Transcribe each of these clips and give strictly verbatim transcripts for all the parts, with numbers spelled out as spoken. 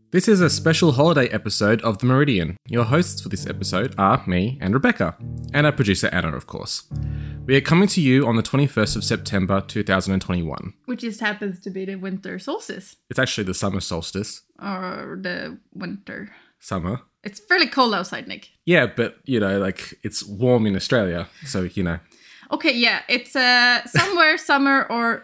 This is a special holiday episode of The Meridian. Your hosts for this episode are me and Rebecca, and our producer Anna, of course. We are coming to you on the twenty-first of September two thousand twenty-one. Which just happens to be the winter solstice. It's actually the summer solstice. Or the winter. Summer. It's fairly cold outside, Nick. Yeah, but, you know, like, it's warm in Australia, so, you know. Okay, yeah, it's uh, somewhere summer or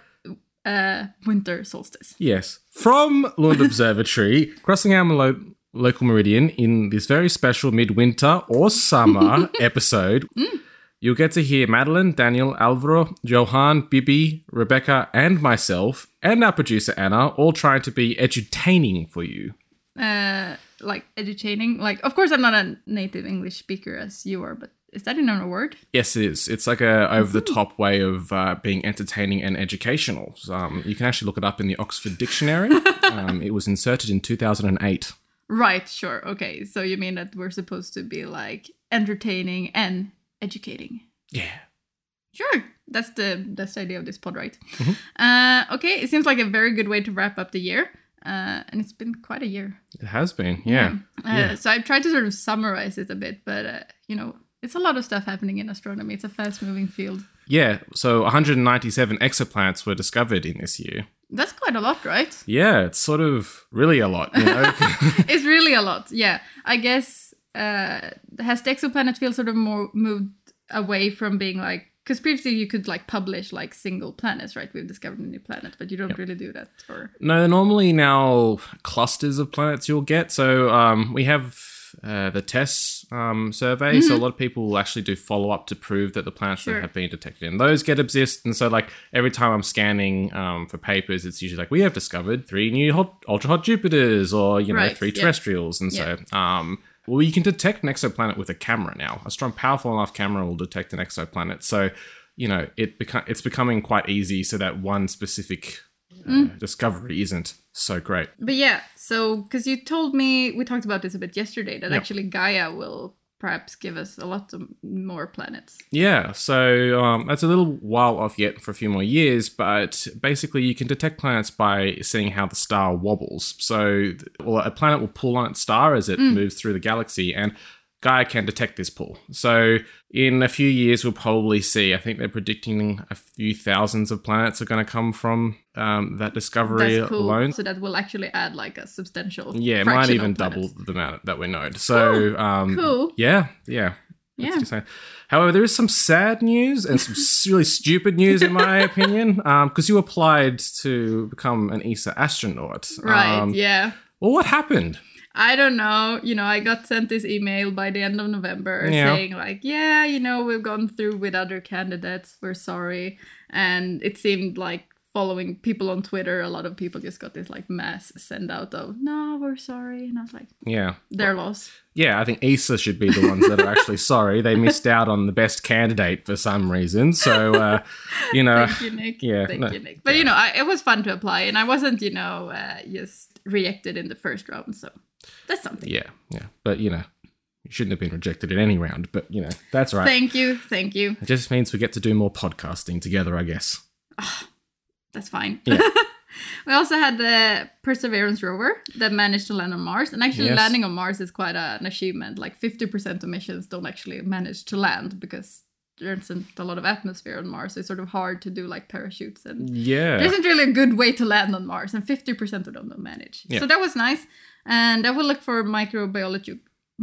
uh, winter solstice. Yes. From Lund Observatory, crossing our lo- local meridian in this very special midwinter or summer episode, mm. You'll get to hear Madeline, Daniel, Alvaro, Johan, Bibi, Rebecca, and myself, and our producer Anna, all trying to be edutaining for you. Uh, like edutaining? Like, of course I'm not a native English speaker as you are, but is that another word? Yes, it is. It's like a over-the-top way of uh, being entertaining and educational. Um, you can actually look it up in the Oxford Dictionary. um, it was inserted in two thousand eight. Right, sure. Okay, so you mean that we're supposed to be like entertaining and educating? Yeah. Sure. That's the that's the idea of this pod, right? Mm-hmm. Uh, okay, it seems like a very good way to wrap up the year. Uh, and it's been quite a year. It has been, yeah. yeah. Uh, yeah. So I've tried to sort of summarize it a bit, but, uh, you know, it's a lot of stuff happening in astronomy. It's a fast-moving field. Yeah, so one hundred ninety-seven exoplanets were discovered in this year. That's quite a lot, right? Yeah, it's sort of really a lot, you know? It's really a lot, yeah. I guess, uh, has the exoplanet field sort of more moved away from being like, because previously you could like publish like single planets, right? We've discovered a new planet, but you don't yep. really do that. Or No, normally now clusters of planets you'll get. So um, we have uh, the TESS um, survey. Mm-hmm. So a lot of people will actually do follow-up to prove that the planets sure. that have been detected in those get exist. And so like every time I'm scanning um, for papers, it's usually like, we have discovered three new hot, ultra-hot Jupiters or, you know, right. three terrestrials. Yep. And so... Yep. Um, Well, you can detect an exoplanet with a camera now. A strong, powerful enough camera will detect an exoplanet. So, you know, it beca- it's becoming quite easy so that one specific uh, mm. discovery isn't so great. But yeah, so, because you told me, we talked about this a bit yesterday, that yep. actually Gaia will perhaps give us a lot of more planets. Yeah, so um, that's a little while off yet for a few more years, but basically you can detect planets by seeing how the star wobbles. So well, a planet will pull on its star as it mm. moves through the galaxy, and Gaia can detect this pull. So in a few years, we'll probably see, I think they're predicting a few thousands of planets are going to come from um, that discovery That's cool. alone. So that will actually add like a substantial Yeah, it might even double the amount that we know. So, cool. Um, cool. yeah, yeah. Yeah. However, there is some sad news and some really stupid news, in my opinion, because um, you applied to become an E S A astronaut. Right, um, yeah. Well, what happened? I don't know. You know, I got sent this email by the end of November yeah. saying like, yeah, you know, we've gone through with other candidates. We're sorry. And it seemed like following people on Twitter, a lot of people just got this like mass send out of, no, we're sorry. And I was like, yeah, their loss. Yeah, I think E S A should be the ones that are actually sorry. They missed out on the best candidate for some reason. So, uh, you know. Thank you, Nick. Yeah, Thank no, you, Nick. But, yeah. you know, I, it was fun to apply. And I wasn't, you know, uh, just rejected in the first round. So that's something. Yeah, yeah. But, you know, you shouldn't have been rejected in any round. But, you know, that's right. Thank you. Thank you. It just means we get to do more podcasting together, I guess. Oh, that's fine. Yeah. We also had the Perseverance rover that managed to land on Mars. And actually yes. landing on Mars is quite a, an achievement. Like fifty percent of missions don't actually manage to land because there isn't a lot of atmosphere on Mars. So it's sort of hard to do like parachutes. And yeah. there isn't really a good way to land on Mars. And fifty percent of them don't manage. Yeah. So that was nice. And I will look for microbiology,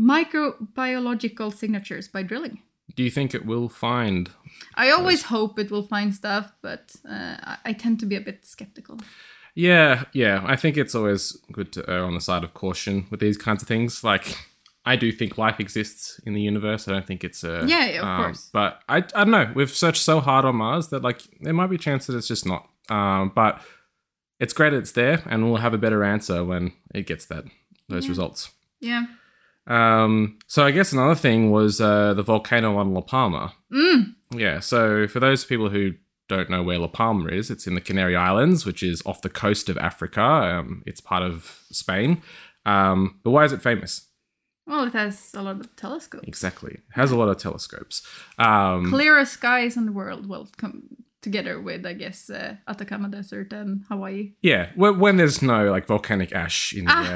microbiological signatures by drilling. Do you think it will find? I always those? hope it will find stuff, but uh, I, I tend to be a bit skeptical. Yeah, yeah. I think it's always good to err on the side of caution with these kinds of things. Like, I do think life exists in the universe. I don't think it's a... Yeah, yeah of um, course. But I, I don't know. We've searched so hard on Mars that, like, there might be a chance that it's just not. Um, but it's great it's there, and we'll have a better answer when it gets that those yeah. results. Yeah. Um, so I guess another thing was uh, the volcano on La Palma. Mm. Yeah, so for those people who don't know where La Palma is, it's in the Canary Islands, which is off the coast of Africa. Um, it's part of Spain. Um, but why is it famous? Well, it has a lot of telescopes. Exactly. It has a lot of telescopes. Um, Clearest skies in the world. Well, come together with, I guess, uh, Atacama Desert and Hawaii. Yeah, when, when there's no like volcanic ash in ah. the air.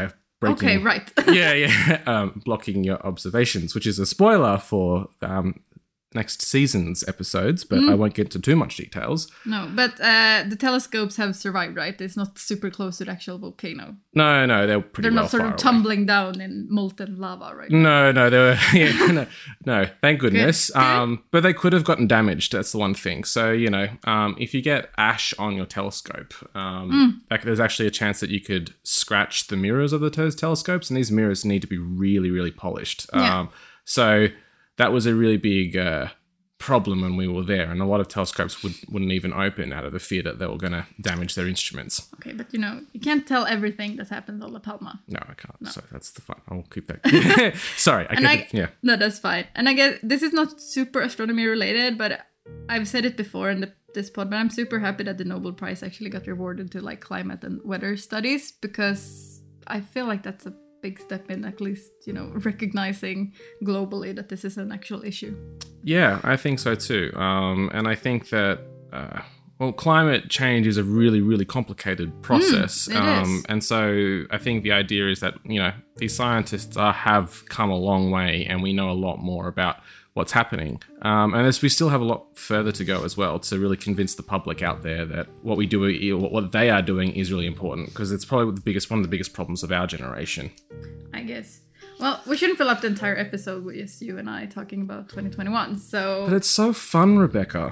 breaking, okay, right. yeah, yeah, um, blocking your observations, which is a spoiler for um, next season's episodes, but mm. I won't get into too much details. No, but uh, the telescopes have survived, right? It's not super close to the actual volcano. No, no, they're pretty They're well not sort far of away. tumbling down in molten lava, right? No, no, they were. Yeah, no, no, thank goodness. Good. Good. Um, but they could have gotten damaged. That's the one thing. So you know, um, if you get ash on your telescope, um, mm. like, there's actually a chance that you could scratch the mirrors of the those telescopes, and these mirrors need to be really, really polished. Yeah. Um, so that was a really big uh, problem when we were there, and a lot of telescopes would, wouldn't even open out of the fear that they were going to damage their instruments. Okay, but you know, you can't tell everything that happens on La Palma. No, I can't. No. So that's the fun. I'll keep that. Sorry, I can't. Yeah. No, that's fine. And I guess this is not super astronomy related, but I've said it before in the, this pod, but I'm super happy that the Nobel Prize actually got rewarded to like climate and weather studies, because I feel like that's a big step in at least, you know, recognizing globally that this is an actual issue. Yeah, I think so too. Um, and I think that, uh, well, climate change is a really, really complicated process. Mm, it um, is. And so I think the idea is that, you know, these scientists are, have come a long way, and we know a lot more about what's happening. Um, and as we still have a lot further to go as well to really convince the public out there that what we do, what they are doing is really important, because it's probably the biggest, one of the biggest problems of our generation. I guess. Well, we shouldn't fill up the entire episode with just you and I talking about twenty twenty-one, so... But it's so fun, Rebecca.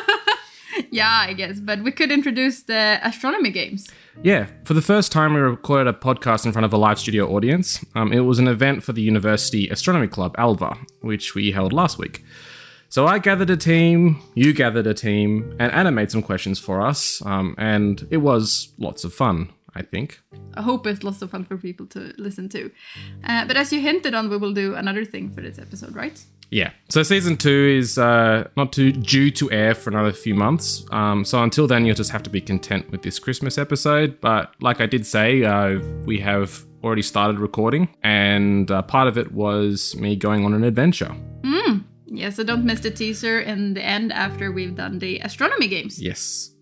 Yeah, I guess. But we could introduce the astronomy games. Yeah. For the first time, we recorded a podcast in front of a live studio audience. Um, it was an event for the University Astronomy Club, ALVA, which we held last week. So I gathered a team, you gathered a team, and Anna made some questions for us. Um, and it was lots of fun, I think. I hope it's lots of fun for people to listen to. Uh, but as you hinted on, we will do another thing for this episode, right? Yeah. So season two is uh, not too due to air for another few months. Um, so until then, you'll just have to be content with this Christmas episode. But like I did say, uh, we have already started recording, and uh, part of it was me going on an adventure. Mm. Yeah, so don't miss the teaser in the end after we've done the astronomy games. Yes.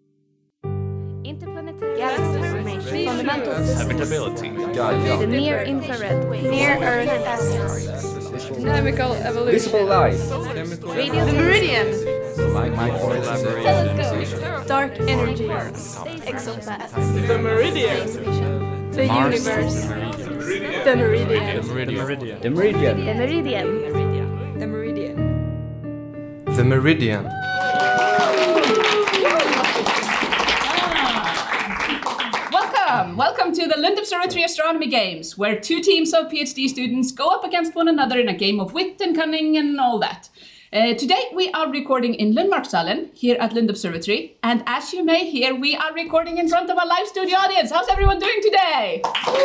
Interplanetary galaxy formation, fundamentals, habitability, the near-infrared wave, near-Earth asteroids, dynamical evolution, visible light, radio, the meridian, telescope, dark energy, exoplanets, the meridian, the Mars. universe, the meridian, the meridian, the meridian, the meridian, the meridian. the meridian. Welcome! Welcome to the Lund Observatory Astronomy Games, where two teams of PhD students go up against one another in a game of wit and cunning and all that. Uh, today we are recording in Lundmarksalen, here at Lund Observatory, and as you may hear, we are recording in front of a live studio audience. How's everyone doing today?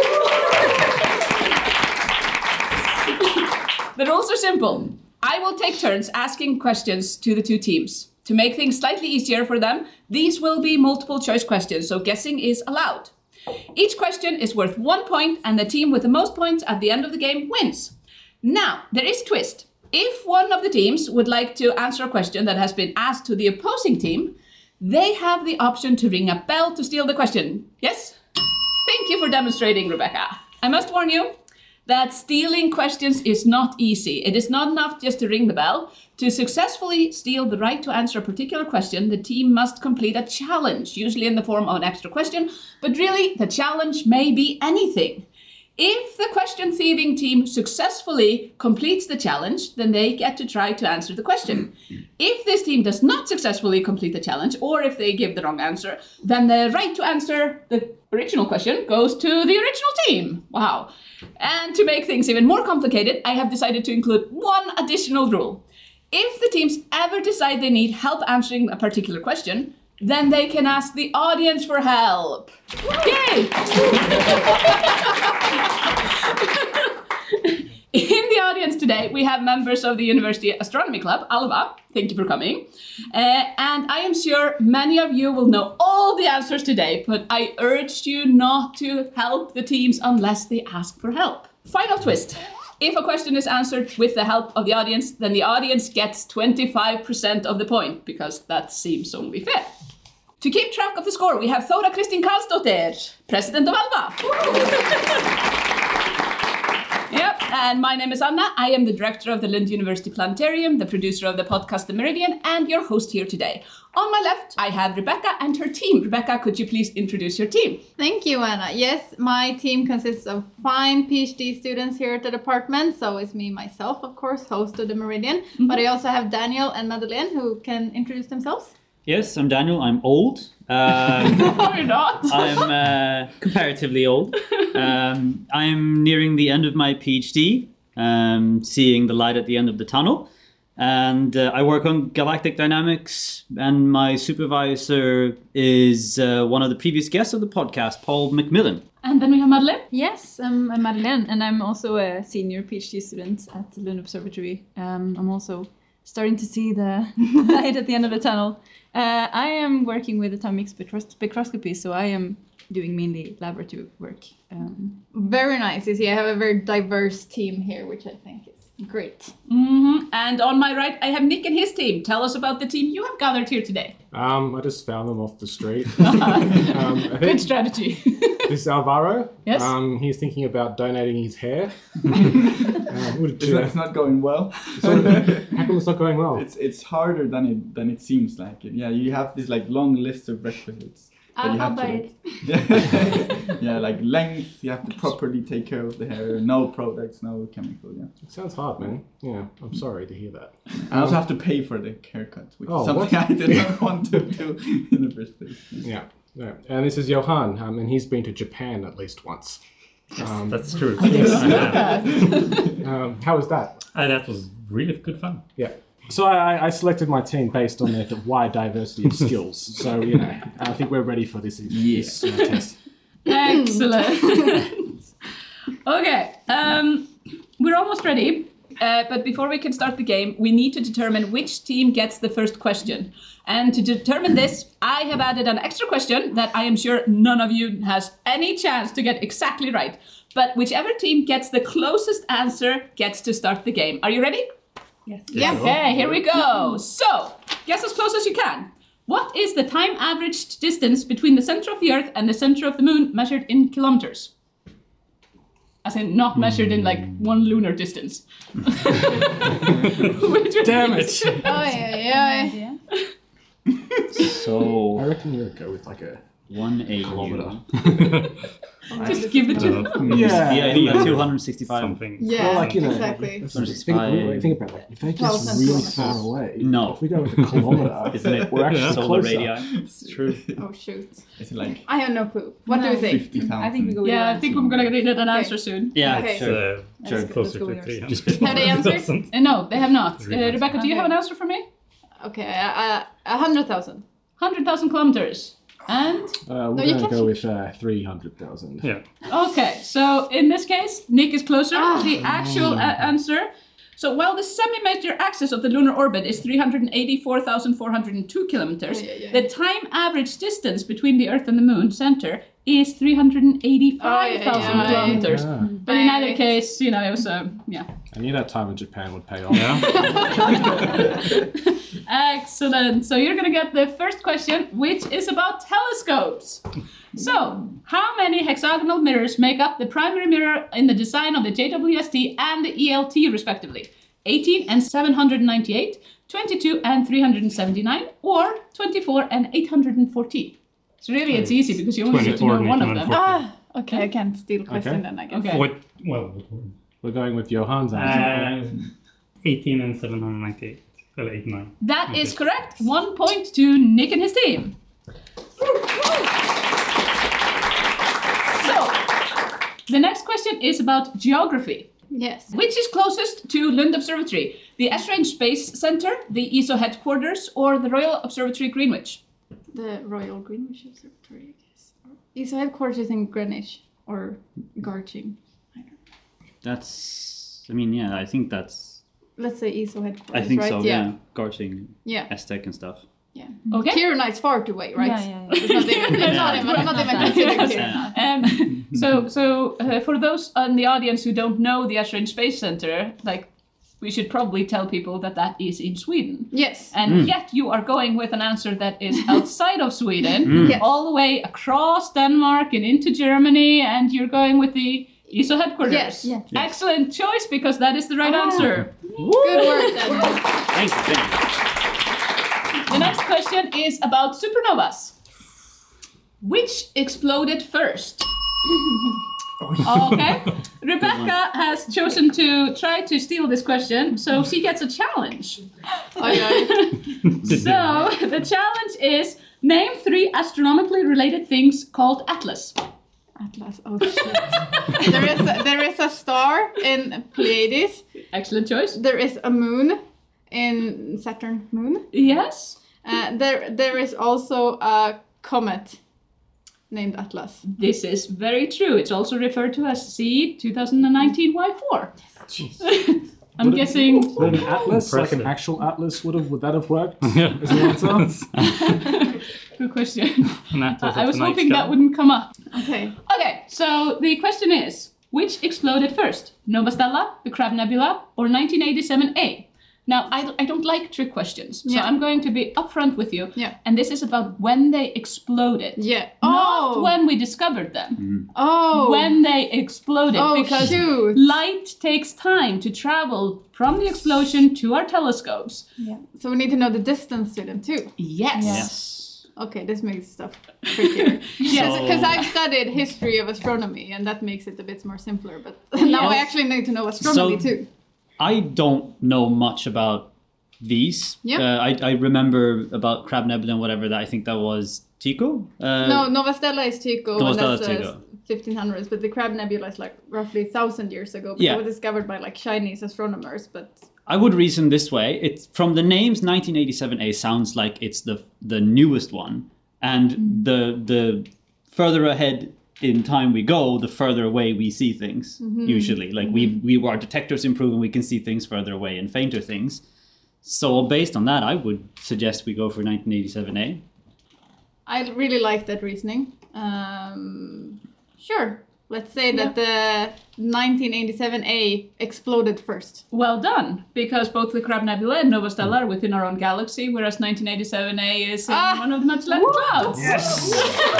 The rules are simple. I will take turns asking questions to the two teams. To make things slightly easier for them, these will be multiple choice questions, so guessing is allowed. Each question is worth one point, and the team with the most points at the end of the game wins. Now, there is a twist. If one of the teams would like to answer a question that has been asked to the opposing team, they have the option to ring a bell to steal the question. Yes? Thank you for demonstrating, Rebecca. I must warn you that stealing questions is not easy. It is not enough just to ring the bell. To successfully steal the right to answer a particular question, the team must complete a challenge, usually in the form of an extra question, but really the challenge may be anything. If the question thieving team successfully completes the challenge, then they get to try to answer the question. If this team does not successfully complete the challenge, or if they give the wrong answer, then the right to answer the original question goes to the original team. Wow. And to make things even more complicated, I have decided to include one additional rule. If the teams ever decide they need help answering a particular question, then they can ask the audience for help. Yay! In the audience today, we have members of the University Astronomy Club, ALVA. Thank you for coming. Uh, and I am sure many of you will know all the answers today, but I urge you not to help the teams unless they ask for help. Final twist. If a question is answered with the help of the audience, then the audience gets twenty-five percent of the point, because that seems only fair. To keep track of the score, we have Thora Kristin Karlsdottir, president of ALVA. And my name is Anna. I am the director of the Lund University Planetarium, the producer of the podcast The Meridian, and your host here today. On my left, I have Rebecca and her team. Rebecca, could you please introduce your team? Thank you, Anna. Yes, my team consists of fine PhD students here at the department. So it's me, myself, of course, host of The Meridian. Mm-hmm. But I also have Daniel and Madeleine who can introduce themselves. Yes, I'm Daniel. I'm old. Um, no, you're not. I'm uh, comparatively old. Um, I'm nearing the end of my PhD, um, seeing the light at the end of the tunnel. And uh, I work on galactic dynamics, and my supervisor is uh, one of the previous guests of the podcast, Paul McMillan. And then we have Madeleine. Yes, I'm, I'm Madeleine, and I'm also a senior PhD student at the Lund Observatory. Um, I'm also starting to see the light at the end of the tunnel. Uh, I am working with atomic spectros- spectroscopy, so I am doing mainly laboratory work. Um, very nice. You see, I have a very diverse team here, which I think is great. Mm-hmm. And on my right, I have Nick and his team. Tell us about the team you have gathered here today. Um, I just found them off the street. um, I think Good strategy. This is Alvaro. Yes. Um, he's thinking about donating his hair. um, it's, not, it's not going well. So, how come it's not going well? It's it's harder than it than it seems like. It. Yeah, you have this like long list of requisites. I'll, you have I'll to, buy like, it. Yeah, like length. You have to properly take care of the hair. No products, no chemical. Yeah. It sounds hard, man. Yeah, I'm sorry to hear that. I also have to pay for the haircut, which oh, is something what? I did not want to do in the first place. Yeah. Yeah. And this is Johan, um, and he's been to Japan at least once. Um, That's true. um, how was that? Uh, that was really good fun. Yeah. So I, I selected my team based on their wide diversity of skills. So, you know, I think we're ready for this, this uh, test. Excellent. Okay, um, we're almost ready. Uh, but before we can start the game, we need to determine which team gets the first question. And to determine this, I have added an extra question that I am sure none of you has any chance to get exactly right. But whichever team gets the closest answer gets to start the game. Are you ready? yes. Yeah. Okay, here we go. So, guess as close as you can. What is the time averaged distance between the center of the Earth and the center of the Moon measured in kilometers? As in, not measured in like one lunar distance. Damn it! Oh, yeah, yeah. So I reckon you would go with like a one eighty kilometer. Just give it to Uh, Yeah, yeah, I think like two hundred sixty-five. something. Yeah, Well, like, you know, exactly. Think, think, think about that. If they're just Thousand really kilometers. far away, No. if we go with a kilometer, Isn't it? we're actually Solar closer. radii. It's true. Oh, shoot. It's like I have no clue. What do No. you think? fifty thousand. I think we go with Yeah, I that. think we're gonna need an answer soon. Yeah, Okay. sure. Uh, Let's sure, go- closer let's go to with three ours. hundred. Have they answered? Doesn't- Uh, no, they have not. Uh, Really? Rebecca, do you Okay. have an answer for me? Okay, uh, a hundred thousand. one hundred thousand kilometers. And, Uh, we're you going to can't- go with uh, three hundred thousand. Yeah. okay, so in this case, Nick is closer. Ah. The actual uh, answer. So while the semi-major axis of the lunar orbit is three hundred eighty-four thousand four hundred two kilometers, Yeah, yeah, yeah. the time average distance between the Earth and the Moon center is three hundred eighty-five thousand Oh, yeah, yeah, yeah. kilometers. Ah, But in either Right. case, you know, it was, uh, yeah. I knew that time in Japan would pay off. Yeah. Excellent. So you're going to get the first question, which is about telescopes. So, how many hexagonal mirrors make up the primary mirror in the design of the J W S T and the E L T, respectively? eighteen and seven hundred ninety-eight, twenty-two and three hundred seventy-nine, or twenty-four and eight hundred fourteen? So really, it's easy because you only need to know twenty-four one and of them. Ah, okay, I can't steal question Okay. then, I guess. Okay. What? Well, We're going with Johan's answer. uh, eighteen and seven hundred ninety-eight. Well, eighty-nine. That is Okay. correct. One point to Nick and his team. So, the next question is about geography. Yes. Which is closest to Lund Observatory? The Esrange Space Center, the E S O headquarters, or the Royal Observatory Greenwich? The Royal Greenwich Observatory, I guess. E S O headquarters is in Greenwich or Garching. That's. I mean, yeah. I think that's. Let's say E S O headquarters, I think right? so. Yeah. Garching, Yeah. Aztec and stuff. Yeah. Okay. Kiruna is far away, right? Yeah, yeah, yeah. It's not even, it's not even, it's not even considered Yeah. Kiruna. Um, so, so uh, for those in the audience who don't know the Esrange Space Center, like, we should probably tell people that that is in Sweden. Yes. And yet you are going with an answer that is outside of Sweden, Yes. all the way across Denmark and into Germany, and you're going with the E S O headquarters. Yes. Yeah. Excellent choice, because that is the right Ah. answer. Good work, Daniel. Thank you, thank you. The next question is about supernovas. Which exploded first? Okay. Rebecca has chosen to try to steal this question, so she gets a challenge. Oj, oj. So the challenge is name three astronomically related things called Atlas. Atlas. Oh shit. there is a, there is a star in Pleiades. Excellent choice. There is a moon in Saturn moon. Yes. Uh, there there is also a comet named Atlas. This is very true. It's also referred to as C twenty nineteen Y four. I'm Would it- guessing. Would an atlas, like Impressive. an actual atlas, would have would that have worked? As the answer? Good question. And that was I at was the night hoping sky. that wouldn't come up. Okay. Okay, so the question is, which exploded first? Nova Stella, the Crab Nebula, or nineteen eighty-seven A? Now, I, I don't like trick questions, so Yeah. I'm going to be upfront with you. Yeah. And this is about when they exploded. Yeah. Not Oh. when we discovered them. Oh. When they exploded. Oh, because shoot. light takes time to travel from the explosion to our telescopes. So we need to know the distance to them too. Yes. Yes. Okay, this makes stuff trickier. Yes. Because I've studied history of astronomy, and that makes it a bit more simpler. But now I Yes. actually need to know astronomy So- too. I don't know much about these. Yeah. Uh, I, I remember about Crab Nebula and whatever that I think that was Tycho. Uh, No, Nova Stella is Tycho, Nova and Stella that's is uh, Tycho. fifteen hundreds. But the Crab Nebula is like roughly a thousand years ago. But Yeah. it was discovered by like Chinese astronomers. But I would reason this way. It's from the names. nineteen eighty-seven A sounds like it's the the newest one, and the the further ahead in time we go, the further away we see things. Usually, like we we our detectors improve and we can see things further away and fainter things. So based on that, I would suggest we go for nineteen eighty-seven A. I really like that reasoning. Um, sure. Let's say that the nineteen eighty-seven A exploded first. Well done, because both the Crab Nebula and Nova Stella are within our own galaxy, whereas nineteen eighty-seven A is in Ah. one of the much less clouds. Yes!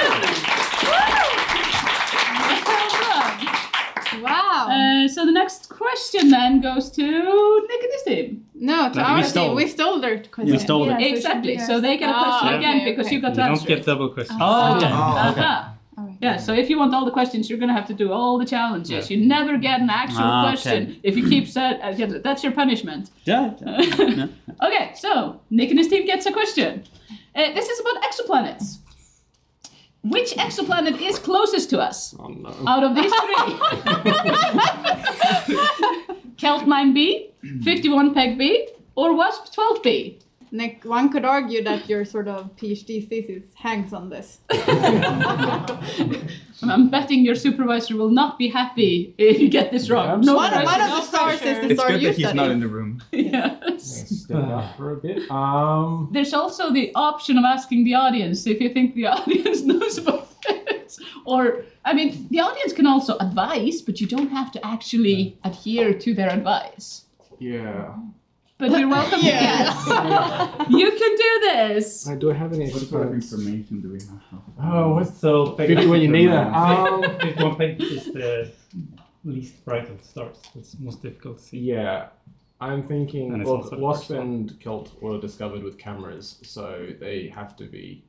Well done. Wow. Uh, so the next question then goes to Nick and his team. no, to No, we our stole. team. We stole their question. We stole Yeah. it. so Exactly, should we so ask- they get a Ah, question okay, again because okay. you got You to don't answer get it. double questions. Oh, okay. Uh-huh. Alright. Yeah, so if you want all the questions, you're going to have to do all the challenges. You never get an actual Ah, okay. question if you keep set. Uh, yeah, that's your punishment. Yeah. yeah. Okay, so Nick and his team gets a question. Uh, this is about exoplanets. Which exoplanet is closest to us Oh no. out of these three? Kelt nine b, fifty-one Peg B, or WASP twelve b? Nick, one could argue that your sort of PhD thesis hangs on this. I'm betting your supervisor will not be happy if you get this wrong. No One, pressure, one of no the stars is pressure. the It's star good you that he's not in studied. the room. Yes. Step up for a bit. Um, There's also the option of asking the audience if you think the audience knows about it. Or, I mean, the audience can also advise, but you don't have to actually adhere to their advice. yeah. But you're welcome to guess. You can do this. Uh, do I have any What sort of exoplanets? information do we have? Oh, what's So Good when you need it. Um, fifty-one Peg is the least bright of the stars. It's most difficult to see. yeah. I'm And thinking, it's well, also the Wasp first one. and Kelt were discovered with cameras, so they have to be.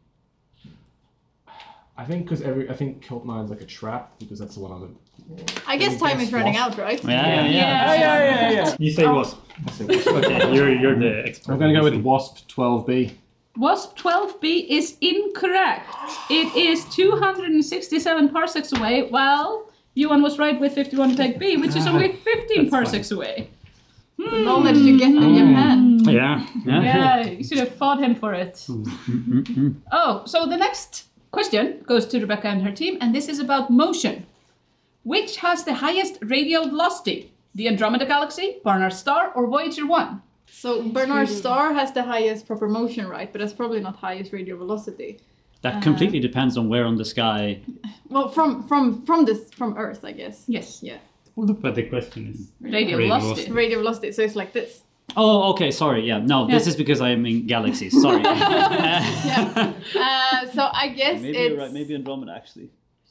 I think because every, I think Kelt nine is like a trap because that's the one on the. I guess time is running out, right? Yeah, yeah, yeah. Yeah. yeah, yeah. You say wasp. I say wasp. Okay, you're you're the expert. I'm gonna go with Wasp twelve B. WASP twelve b is incorrect. It is two hundred sixty-seven parsecs away, while Johan was right with fifty-one Peg B, which is only fifteen That's parsecs away. The knowledge you get in Japan. Yeah. Yeah, you should have fought him for it. Mm-hmm. Oh, so the next question goes to Rebecca and her team, and this is about motion. Which has the highest radial velocity? The Andromeda Galaxy, Barnard Star, or Voyager one? So Bernard Star has the highest proper motion, right? But that's probably not highest radial velocity. That completely depends on where on the sky. Well, from from from this from Earth, I guess. Yes. Yeah. But the question is Radial Radial velocity. Radial velocity. So it's like this. Oh, okay. Sorry. Yeah. No, this Yeah. is because I am in galaxies. Sorry. Yeah. Uh, so I guess Maybe it's you're right. Maybe Andromeda actually.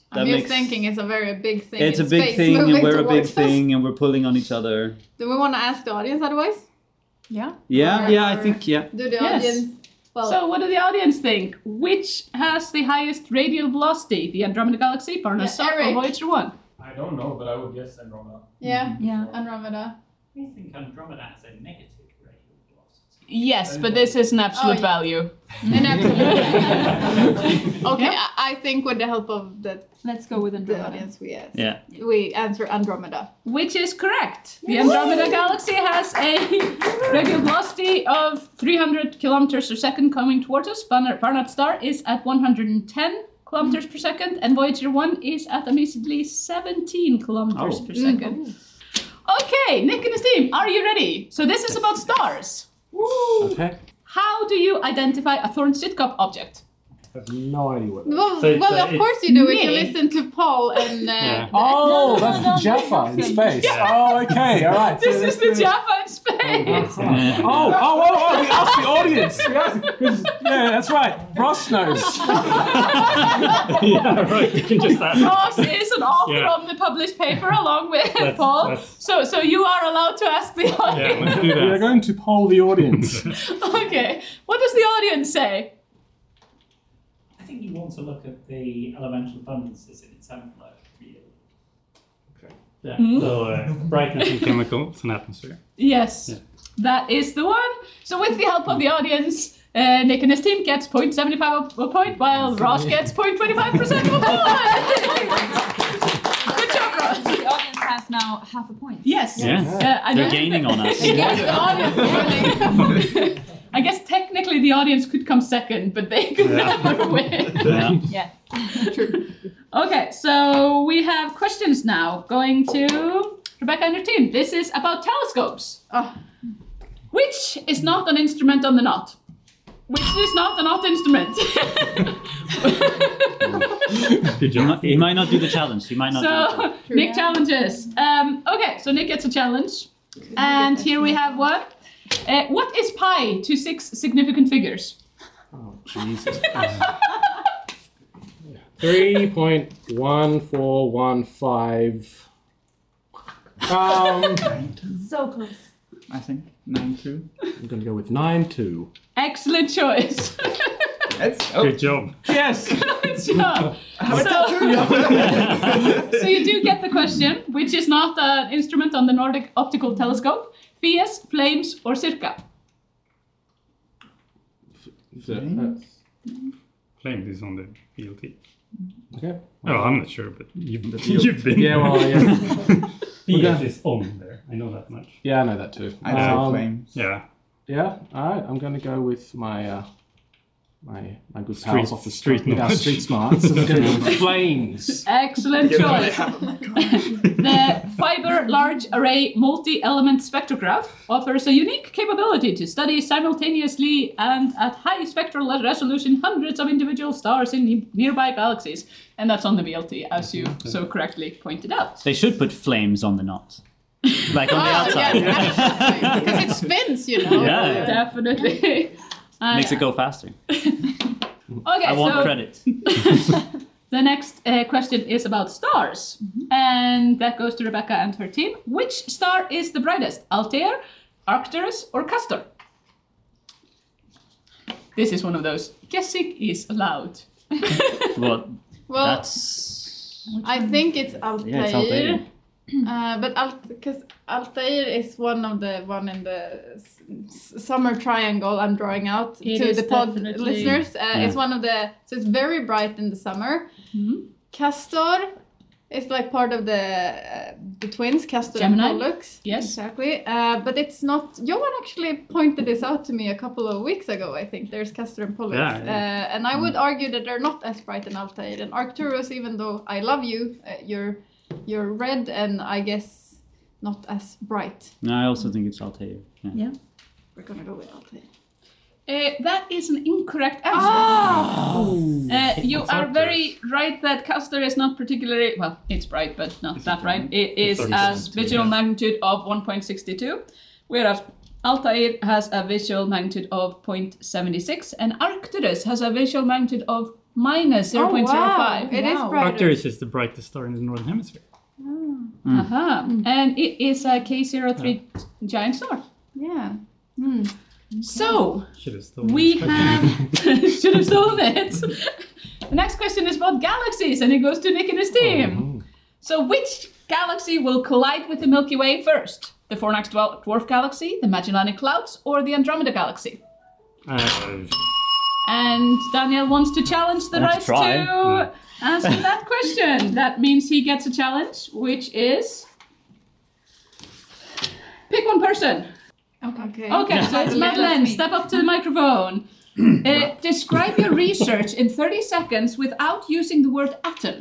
That I'm just makes- thinking it's a very big thing. It's a in big space thing, and moving we're a big towards us. thing, and we're pulling on each other. Do we want to ask the audience otherwise? Yeah. Yeah, Or- yeah, I or think yeah. Do the Yes. audience? Well, So, what do the audience think? Which has the highest radial velocity? The Andromeda Galaxy, Barnard Yeah, Star, or Eric. Voyager one? I don't know, but I would guess Andromeda. yeah, Yeah. Andromeda. I think Andromeda has a negative radial velocity. Yes, but this is an absolute Oh, yeah. value. An absolute. Okay, I, I think with the help of the, Let's go with the Andromeda. audience, we ask. Yeah. We answer Andromeda. Which is correct. The Andromeda Galaxy has a radial velocity of three hundred kilometers per second coming towards us. Barnard, Barnard Star is at one hundred ten kilometers per second, and Voyager one is at a measly seventeen kilometers Oh. per second. Okay, Nick and his team, are you ready? So this is about stars. Okay. How do you identify a Thorne-Sittkop object? I have no idea what. Well, So it's, well uh, of it's course you do. If you me. listen to Paul and uh, Yeah. Oh, No, no, that's no, the Jaffa in no. space. Oh, okay, all right. This so is that's the Jaffa in space. Oh, oh, oh, oh, we asked the audience. We asked, 'cause- yeah, that's right. Ross knows. Yeah, right. You can just ask. Ross is an author Yeah. on the published paper along with That's- Paul. that's- So, so you are allowed to ask the Yeah, audience. let's do We are that. going to poll the audience. Okay, what does the audience say? I think you want to look at the elemental abundances in its envelope. Really. Okay. Yeah. Hmm? So uh, brightness and chemicals and atmosphere. Yes, Yeah. that is the one. So with the help of the audience, uh, Nick and his team gets zero point seven five of a point, while Ross gets zero point two five percent of a point. Good job, Ross. The audience has now half a point. Yes. Yeah. Uh, I They're don't- gaining on us. yes, the audience really. I guess technically the audience could come second, but they could never win. Yeah. Yeah. Okay, so we have questions now going to Rebecca and her team. This is about telescopes. Oh, Which is not an instrument on the knot? Which is not a knot instrument? Good He job. might, he might not do the challenge. He might not do So Nick challenges. Um, okay, so Nick gets a challenge. And here we have one. Uh, what is pi to six significant figures? Oh, Jesus. Three point one four one five. Um, So close. I think nine two. I'm gonna go with nine two. Excellent choice. That's oh. Good job. Yes. Good job. So, so you do get the question, which is not an instrument on the Nordic Optical Telescope. Fies, Flames, or Circa? Uh, Flame is on the B L T. okay. Oh, I'm not sure, but you've, you've been. Yeah, well, yeah. Fiat is on there. I know that much. Yeah, I know that too. I say Um, flames. Yeah. Yeah, all right. I'm gonna go with my uh, my my good Street- pals off the street street, our knowledge. street smarts. I'm gonna go with flames. Excellent choice. The Fiber Large Array Multi-Element Spectrograph offers a unique capability to study simultaneously and at high spectral resolution hundreds of individual stars in ne- nearby galaxies. And that's on the B L T, as you so correctly pointed out. They should put flames on the knot. Like on the Oh, outside. yeah, because it spins, you know. Yeah, yeah. Definitely. Uh, Makes it go faster. Okay, I want so credit. the next uh, question is about stars. And that goes to Rebecca and her team. Which star is the brightest? Altair, Arcturus, or Castor? This is one of those. Guessing is allowed. Well, Well, that's. I think it's Altair. Yeah, it's Altair. Uh, but Alt- because Altair is one of the one in the s- s- summer triangle I'm drawing out It to is the pod definitely- listeners. Uh, It's one of the so it's very bright in the summer. Mhm. Castor is like part of the uh, the twins, Castor Gemini? and Pollux. Yes. exactly. Uh, but it's not. Johan actually pointed this out to me a couple of weeks ago. I think there's Castor and Pollux, Yeah, yeah. Uh, and I would argue that they're not as bright in Altair. And Arcturus, even though I love you, uh, you're you're red, and I guess not as bright. No, I also think it's Altair. Yeah. We're gonna go with Altair. Uh, that is an incorrect answer. Ah! Uh, you It's are Arcturus. very right that Castor is not particularly, well, it's bright, but not that bright. It is thirty as seconds, visual yeah. magnitude of one point six two, whereas Altair has a visual magnitude of zero point seven six, and Arcturus has a visual magnitude of minus zero point zero five. It is Wow. brighter. Arcturus is the brightest star in the northern hemisphere. Uh-huh. And it is a K zero three giant star. Yeah. So, Should have stolen we this have... should have stolen it. The next question is about galaxies, and it goes to Nick and his team. So, which galaxy will collide with the Milky Way first? The Fornax Dwar- Dwarf Galaxy, the Magellanic Clouds, or the Andromeda Galaxy? Uh, And Daniel wants to challenge the Want to right try? to answer that question. That means he gets a challenge, which is... Pick one person. Okay. Okay, so it's Madeleine. Step up to the microphone. Uh, describe your research in thirty seconds without using the word atom.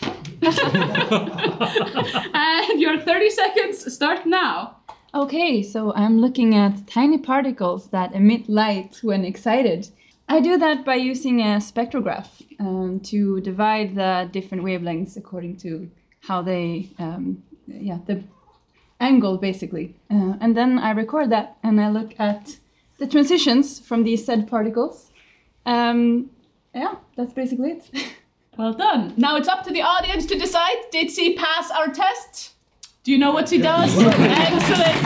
And your thirty seconds start now. Okay, so I'm looking at tiny particles that emit light when excited. I do that by using a spectrograph um, to divide the different wavelengths according to how they, um, yeah, the angle basically. Uh, and then I record that and I look at the transitions from these said particles. Um, yeah, that's basically it. Well done. Now it's up to the audience to decide, did she pass our test? Do you know what she does? Excellent.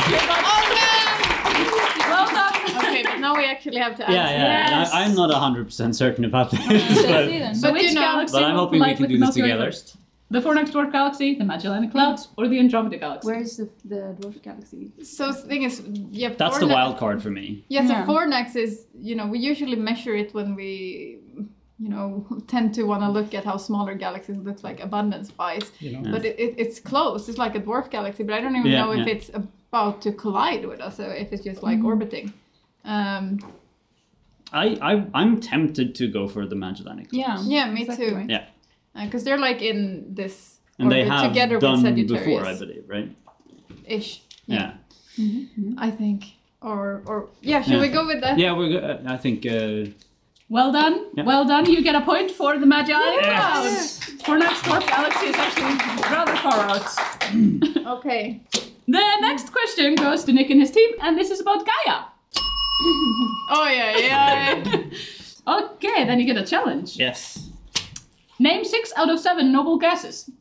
Well done. Okay, but now we actually have to answer. Yeah, yeah. and Yes. I, I'm not one hundred percent certain about this. Let's but, see then. So But which you know- galaxy But I'm will hoping we collide can with do the this Milky Way together. first? The Fornax Dwarf Galaxy, the Magellanic Clouds, or the Andromeda Galaxy? Where's the, the dwarf galaxy? So the thing is, yeah. That's the Fornax- wild card for me. Yeah, so Yeah. Fornax is, you know, we usually measure it when we, you know, tend to want to look at how smaller galaxies look like abundance-wise. you know. But it, it, it's close. It's like a dwarf galaxy, but I don't even Yeah, know if yeah. it's about to collide with us, or if it's just like orbiting. Um, I, I I'm tempted to go for the Magellanic. Yeah. yeah, me exactly too. right. Yeah. Because they're like in this And they orbit have together done with before, I Sagittarius. believe, right? Ish. Yeah. I think. Or, or yeah, should Yeah. we go with that? Yeah, we're. go- I think. Uh, Well done. Yeah. Well done. You get a point for the Magellanic Yes. Clouds. Fornax Dwarf Galaxy is actually rather far out. Okay. The next question goes to Nick and his team, and this is about Gaia. Oh, yeah, yeah. Okay, then you get a challenge. yes. Name six out of seven noble gases.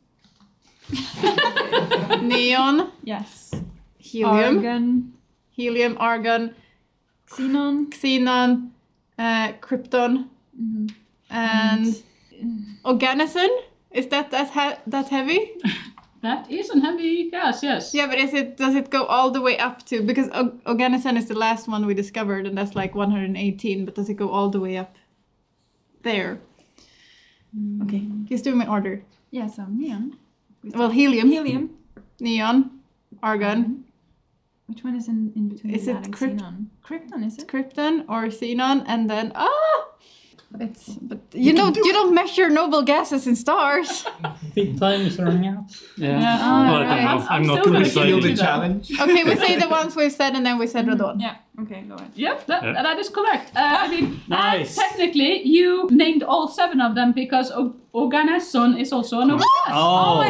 Neon, Yes. helium, Argon, helium, argon, xenon, xenon, uh, krypton, and organocin. Is that that he- that heavy? That is a heavy gas, yes. Yeah, but is it does it go all the way up to, because o- organocin is the last one we discovered, and that's like one hundred eighteen. But does it go all the way up there? Okay, just do them in order. yeah, so neon. Well, helium, Helium. neon, argon, Which one is in, in between Is that it and crypt- xenon? Krypton, is it? krypton, or xenon, and then ah. It's but you know you don't measure noble gases in stars. I think time is running out. Yeah. Oh, Well, I don't right. know. I'm not still gonna deciding. give Feel you the that. challenge. Okay, we say the ones we've said, and then we said radon. Yeah. Okay, go ahead. Yep, that, Yeah. that is correct. Uh, I mean, Nice. and technically, you named all seven of them because o- Organeson is also a noble gas. Oh.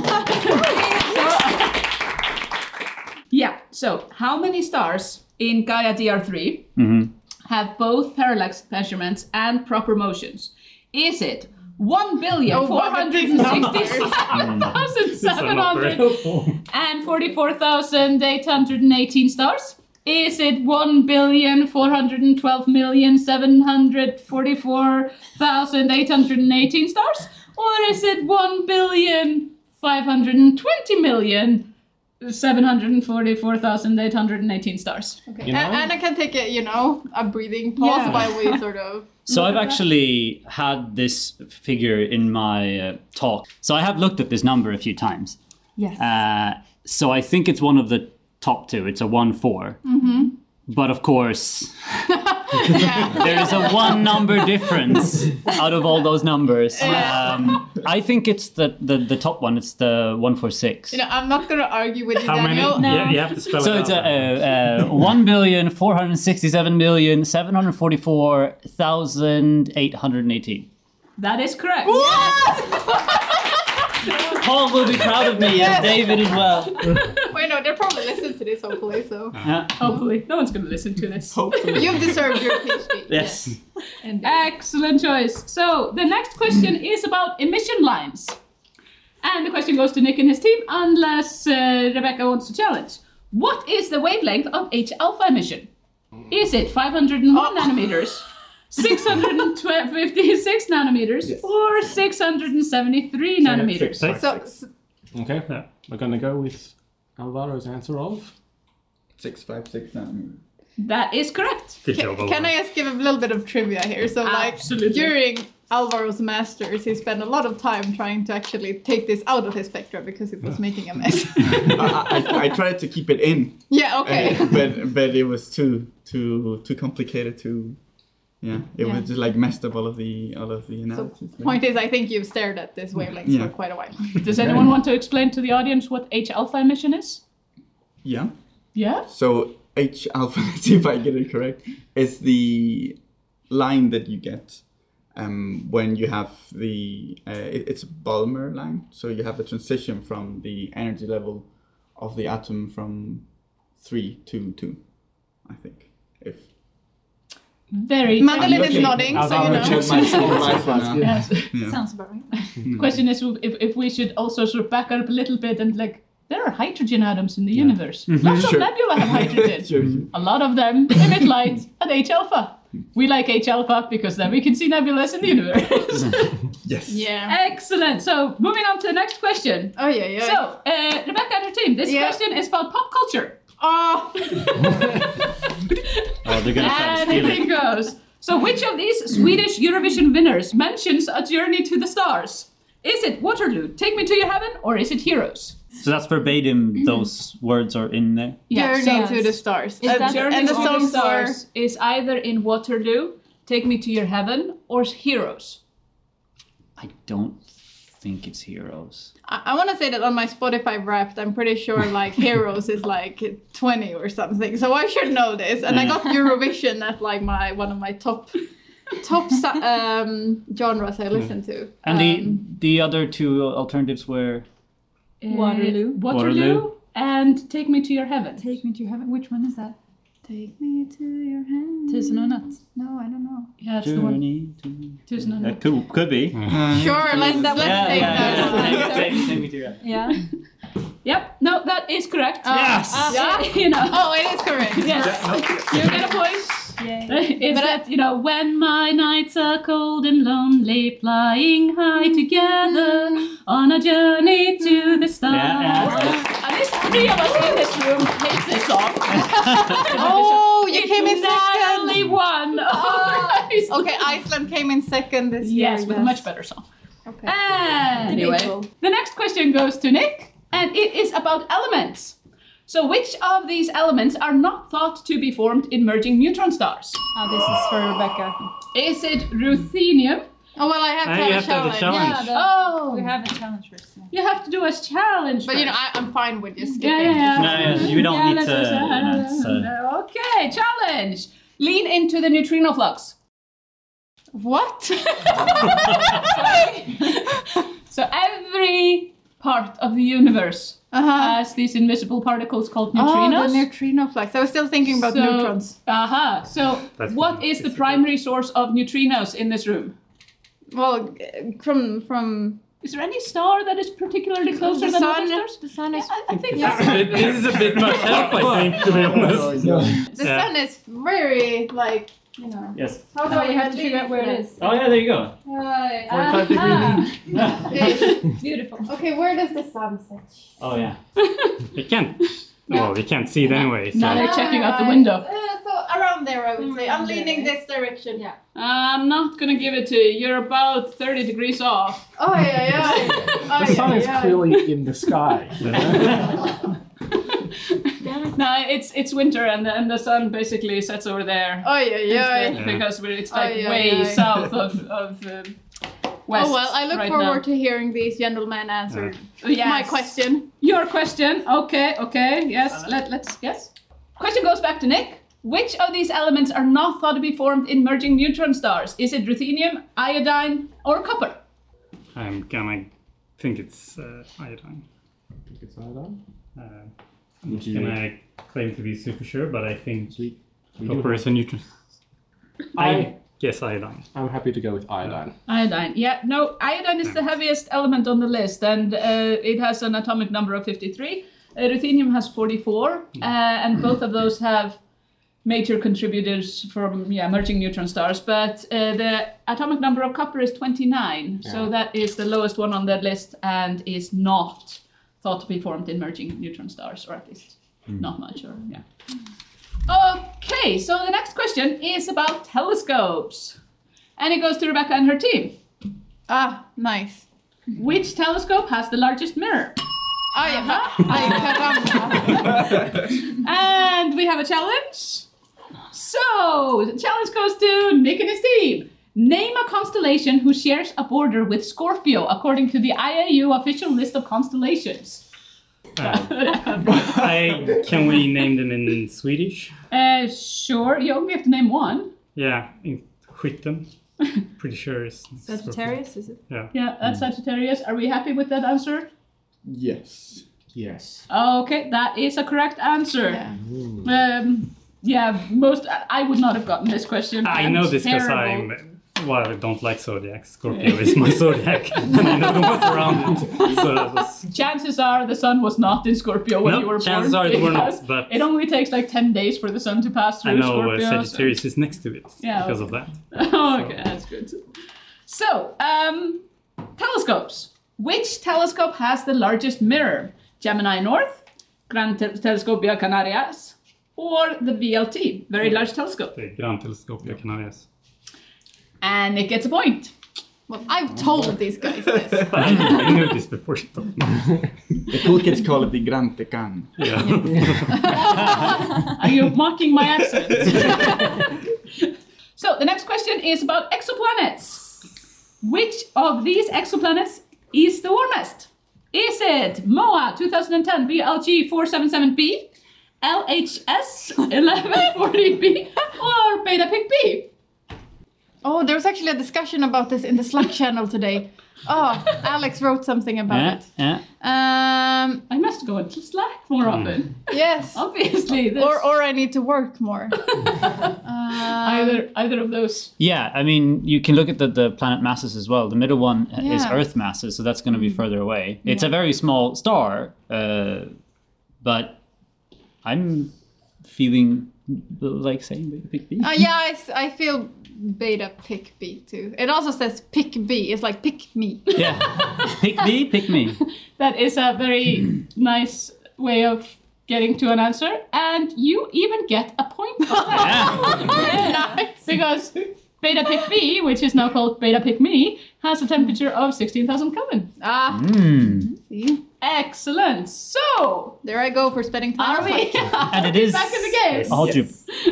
Yeah, so how many stars in Gaia D R three Mhm. have both parallax measurements and proper motions? Is it one billion Oh, four what are hundred these sixty-seven thousand These are seven not very hundred helpful. and forty-four thousand eight hundred eighteen stars? Is it one billion four hundred twelve million seven hundred forty-four thousand eight hundred eighteen stars? Or is it one billion five hundred twenty million seven hundred forty-four thousand eight hundred eighteen stars? Okay, You know? and, and I can take a you know a breathing pause Yeah. while we sort of. So I've actually had this figure in my uh, talk. So I have looked at this number a few times. Yes. Uh, so I think it's one of the top two. It's a one four. Mm-hmm. But of course, there is a one number difference out of all those numbers. Um, I think it's the, the, the top one. It's the one four six. You know, I'm not gonna argue with you, How many? Daniel. Yeah, you have to spell So it it's out. a, uh, uh, one billion four hundred sixty-seven million seven hundred forty-four thousand eight hundred eighteen. That is correct. Paul will be proud of me, and David as well. Wait, no, they're probably listen to this, hopefully. So Yeah. Hopefully, no one's going to listen to this. you've deserved your PhD. Yes. Excellent choice. So the next question is about emission lines. And the question goes to Nick and his team, unless uh, Rebecca wants to challenge. What is the wavelength of H alpha emission? Is it five hundred one nanometers, six hundred fifty-six nanometers, Yes. or six hundred seventy-three nanometers? Six. So s- Okay, we're gonna go with Alvaro's answer of. Six five six nanometer. That is correct. Good can, job, can Alvaro. I just give a little bit of trivia here? So like Absolutely. during Alvaro's masters, he spent a lot of time trying to actually take this out of his spectra because it was making a mess. I, I, I tried to keep it in, yeah. Okay. uh, but but it was too too too complicated to. Yeah, it Yeah. was just like messed up all of the all of the So analysis. point is, I think you've stared at this wavelength Yeah. for quite a while. Does anyone want to explain to the audience what H alpha emission is? Yeah. Yeah? So H alpha, let's see if I get it correct, is the line that you get um, when you have the, uh, it, it's a Balmer line. So you have the transition from the energy level of the atom from three to two, I think. If Very Madeline looking- is nodding, so you Alvaro know. chose my supervisor now. Yes. Yeah. Sounds about right. Question is if, if we should also sort of back up a little bit and like, there are hydrogen atoms in the universe. Lots Sure. of nebula have hydrogen. Sure, sure. A lot of them emit light at H alpha. We like H alpha because then we can see nebulas in the universe. Yes. Yeah. Excellent. So moving on to the next question. Oh yeah, yeah. So uh, Rebecca and her team, this Yeah. question is about pop culture. oh, Oh, they're gonna try to And steal here it. goes. So which of these Swedish Eurovision winners mentions a journey to the stars? Is it Waterloo, Take Me to Your Heaven, or is it Heroes? So that's verbatim. Those words are in there. Yeah, Journey so to the Stars. Is And- that- Journey and the to the songs were. Stars is either in Waterloo, Take Me to Your Heaven, or Heroes. I don't think it's Heroes. I, I want to say that on my Spotify Wrapped, I'm pretty sure like Heroes is like twenty or something. So I should know this. And I got Eurovision at like my one of my top top sa- um, genres I listen to. And Um, the the other two alternatives were Uh, Waterloo. Waterloo, Waterloo. and Take Me to Your Heaven. Take me to heaven. Which one is that? Take me to your hand. Tusen och natt. No, I don't know. Yeah, it's the one. Journey to. Tusen och natt. That could could be. Sure, let's, let's Yeah, take yeah, that. yeah. Take, take, take me to your. Yeah. Yep, no, that is correct. Yes! Uh, yeah, you know. Oh, it is correct. Yes. You get a point. Yay. It's that, you know, when my nights are cold and lonely, flying high together on a journey to the stars. Yeah, yeah. At least three of us in this room hate this song. Oh, you It came in narrowly second. won. Oh, okay, Iceland came in second this year. Yes, with a much better song. Okay. Anyway, Debatable. the next question goes to Nick, and it is about elements. So, which of these elements are not thought to be formed in merging neutron stars? Oh, this is for Rebecca. Is it ruthenium? Oh, well, I have to Uh, have you a have to have a challenge. challenge. Yeah, the, Oh, we have a challenge first. Yeah. you have to do a challenge. But you know, first. I, I'm fine with just yeah, skipping. yeah, yeah. No, yeah, you don't Yeah, need let's to. just, uh, you know, it's, uh, Okay, challenge. Lean into the neutrino flux. What? So every part of the universe Uh-huh. has these invisible particles called Oh, neutrinos. the neutrino flux. I was still thinking about So- neutrons. Aha. So That's what fine. is the It's primary source of neutrinos in this room? Well, uh, from from Is there any star that is particularly closer the than sun. other stars? The sun is I, I think This is yes. a bit- this is a bit much help, I think, to be honest. the Yeah. sun is very like you know. yes. How do Oh, I you have to figure out where it is. Oh yeah, there you go. Right. forty-five degree Aha. Beautiful. Okay, where does the sun set? Oh yeah. We can't. Well, we can't see it anyway. So. Now they're checking out the Alright. window. Uh, so around there, I would say. I'm Around leaning there. this direction. Yeah. I'm not gonna give it to you. You're about thirty degrees off. Oh yeah, yeah. The sun is clearly in the sky. No, it's it's winter and the, and the sun basically sets over there. Oh yeah, yeah. instead, Because we're, it's like Ay, ay, way ay. south of, of um, west. Oh well, I look right forward now. to hearing these gentlemen answer Yes. my question. Your question. Okay, okay. Yes, let, let's, yes. Question goes back to Nick. Which of these elements are not thought to be formed in merging neutron stars? Is it ruthenium, iodine, or copper? I'm gonna think it's uh, iodine. Think it's iodine? Uh, Which can I claim to be super sure, but I think copper is a neutron. I guess iodine. I'm happy to go with iodine. Iodine. Yeah, no, iodine is the heaviest element on the list, and uh, it has an atomic number of fifty-three. Uh, ruthenium has forty-four, uh, and both of those have major contributors from yeah merging neutron stars. But uh, the atomic number of copper is twenty-nine, yeah. So that is the lowest one on that list, and is not thought to be formed in merging neutron stars, or at least mm. not much. Or yeah. Okay, so the next question is about telescopes. And it goes to Rebecca and her team. Ah, nice. Which telescope has the largest mirror? Ai, ai, caramba. And we have a challenge. So, the challenge goes to Nick and his team. Name a constellation who shares a border with Scorpio according to the I A U official list of constellations. Uh, I, can we name them in Swedish? Uh, sure, you only have to name one. Yeah, in Skytten. Pretty sure it's Sagittarius, is it? Yeah. Yeah, that's Sagittarius. Are we happy with that answer? Yes. Yes. Okay, that is a correct answer. Yeah, um, yeah most I would not have gotten this question. I I'm know this because terrible. I'm. Well, I don't like zodiac. Scorpio is my zodiac, and I know what's around it. So that was... Chances are the sun was not in Scorpio when no, you were chances born. Chances are it were not, but... It only takes like ten days for the sun to pass through I know Scorpio. uh, Sagittarius so... is next to it yeah, because okay. of that. Oh, okay, so. That's good. So, um, telescopes. Which telescope has the largest mirror? Gemini North, Gran Te- Telescopia Canarias, or the V L T, Very Large Telescope? The Gran Telescopia Canarias. And it gets a point. Well, I've told these guys this. I knew this before you told me. The cool kids call it the Gran Tecan. Yeah. Are you mocking my accent? So the next question is about exoplanets. Which of these exoplanets is the warmest? Is it MOA twenty ten B L G four seventy-seven b, L H S eleven forty b, or Beta Pig B? Oh, there was actually a discussion about this in the Slack channel today. Oh, Alex wrote something about yeah, it. Yeah. Um, I must go into Slack more Mm. often. Yes. Obviously. This... Or or I need to work more. um, either either of those. Yeah, I mean, you can look at the, the planet masses as well. The middle one yeah. is Earth masses, so that's going to be further away. It's yeah. a very small star, uh, but I'm feeling like saying Beta Pig B. Uh, yeah, I, I feel Beta Pick B too. It also says pick B. It's like pick me. Yeah, pick B, pick me. That is a very nice way of getting to an answer, and you even get a point for that. Yeah. Nice. Because Beta Pick B, which is now called Beta Pick Me, has a temperature of sixteen thousand Kelvin. Ah, Mm. see, Excellent. So there I go for spending time. are we And it is back in the game? Algebra.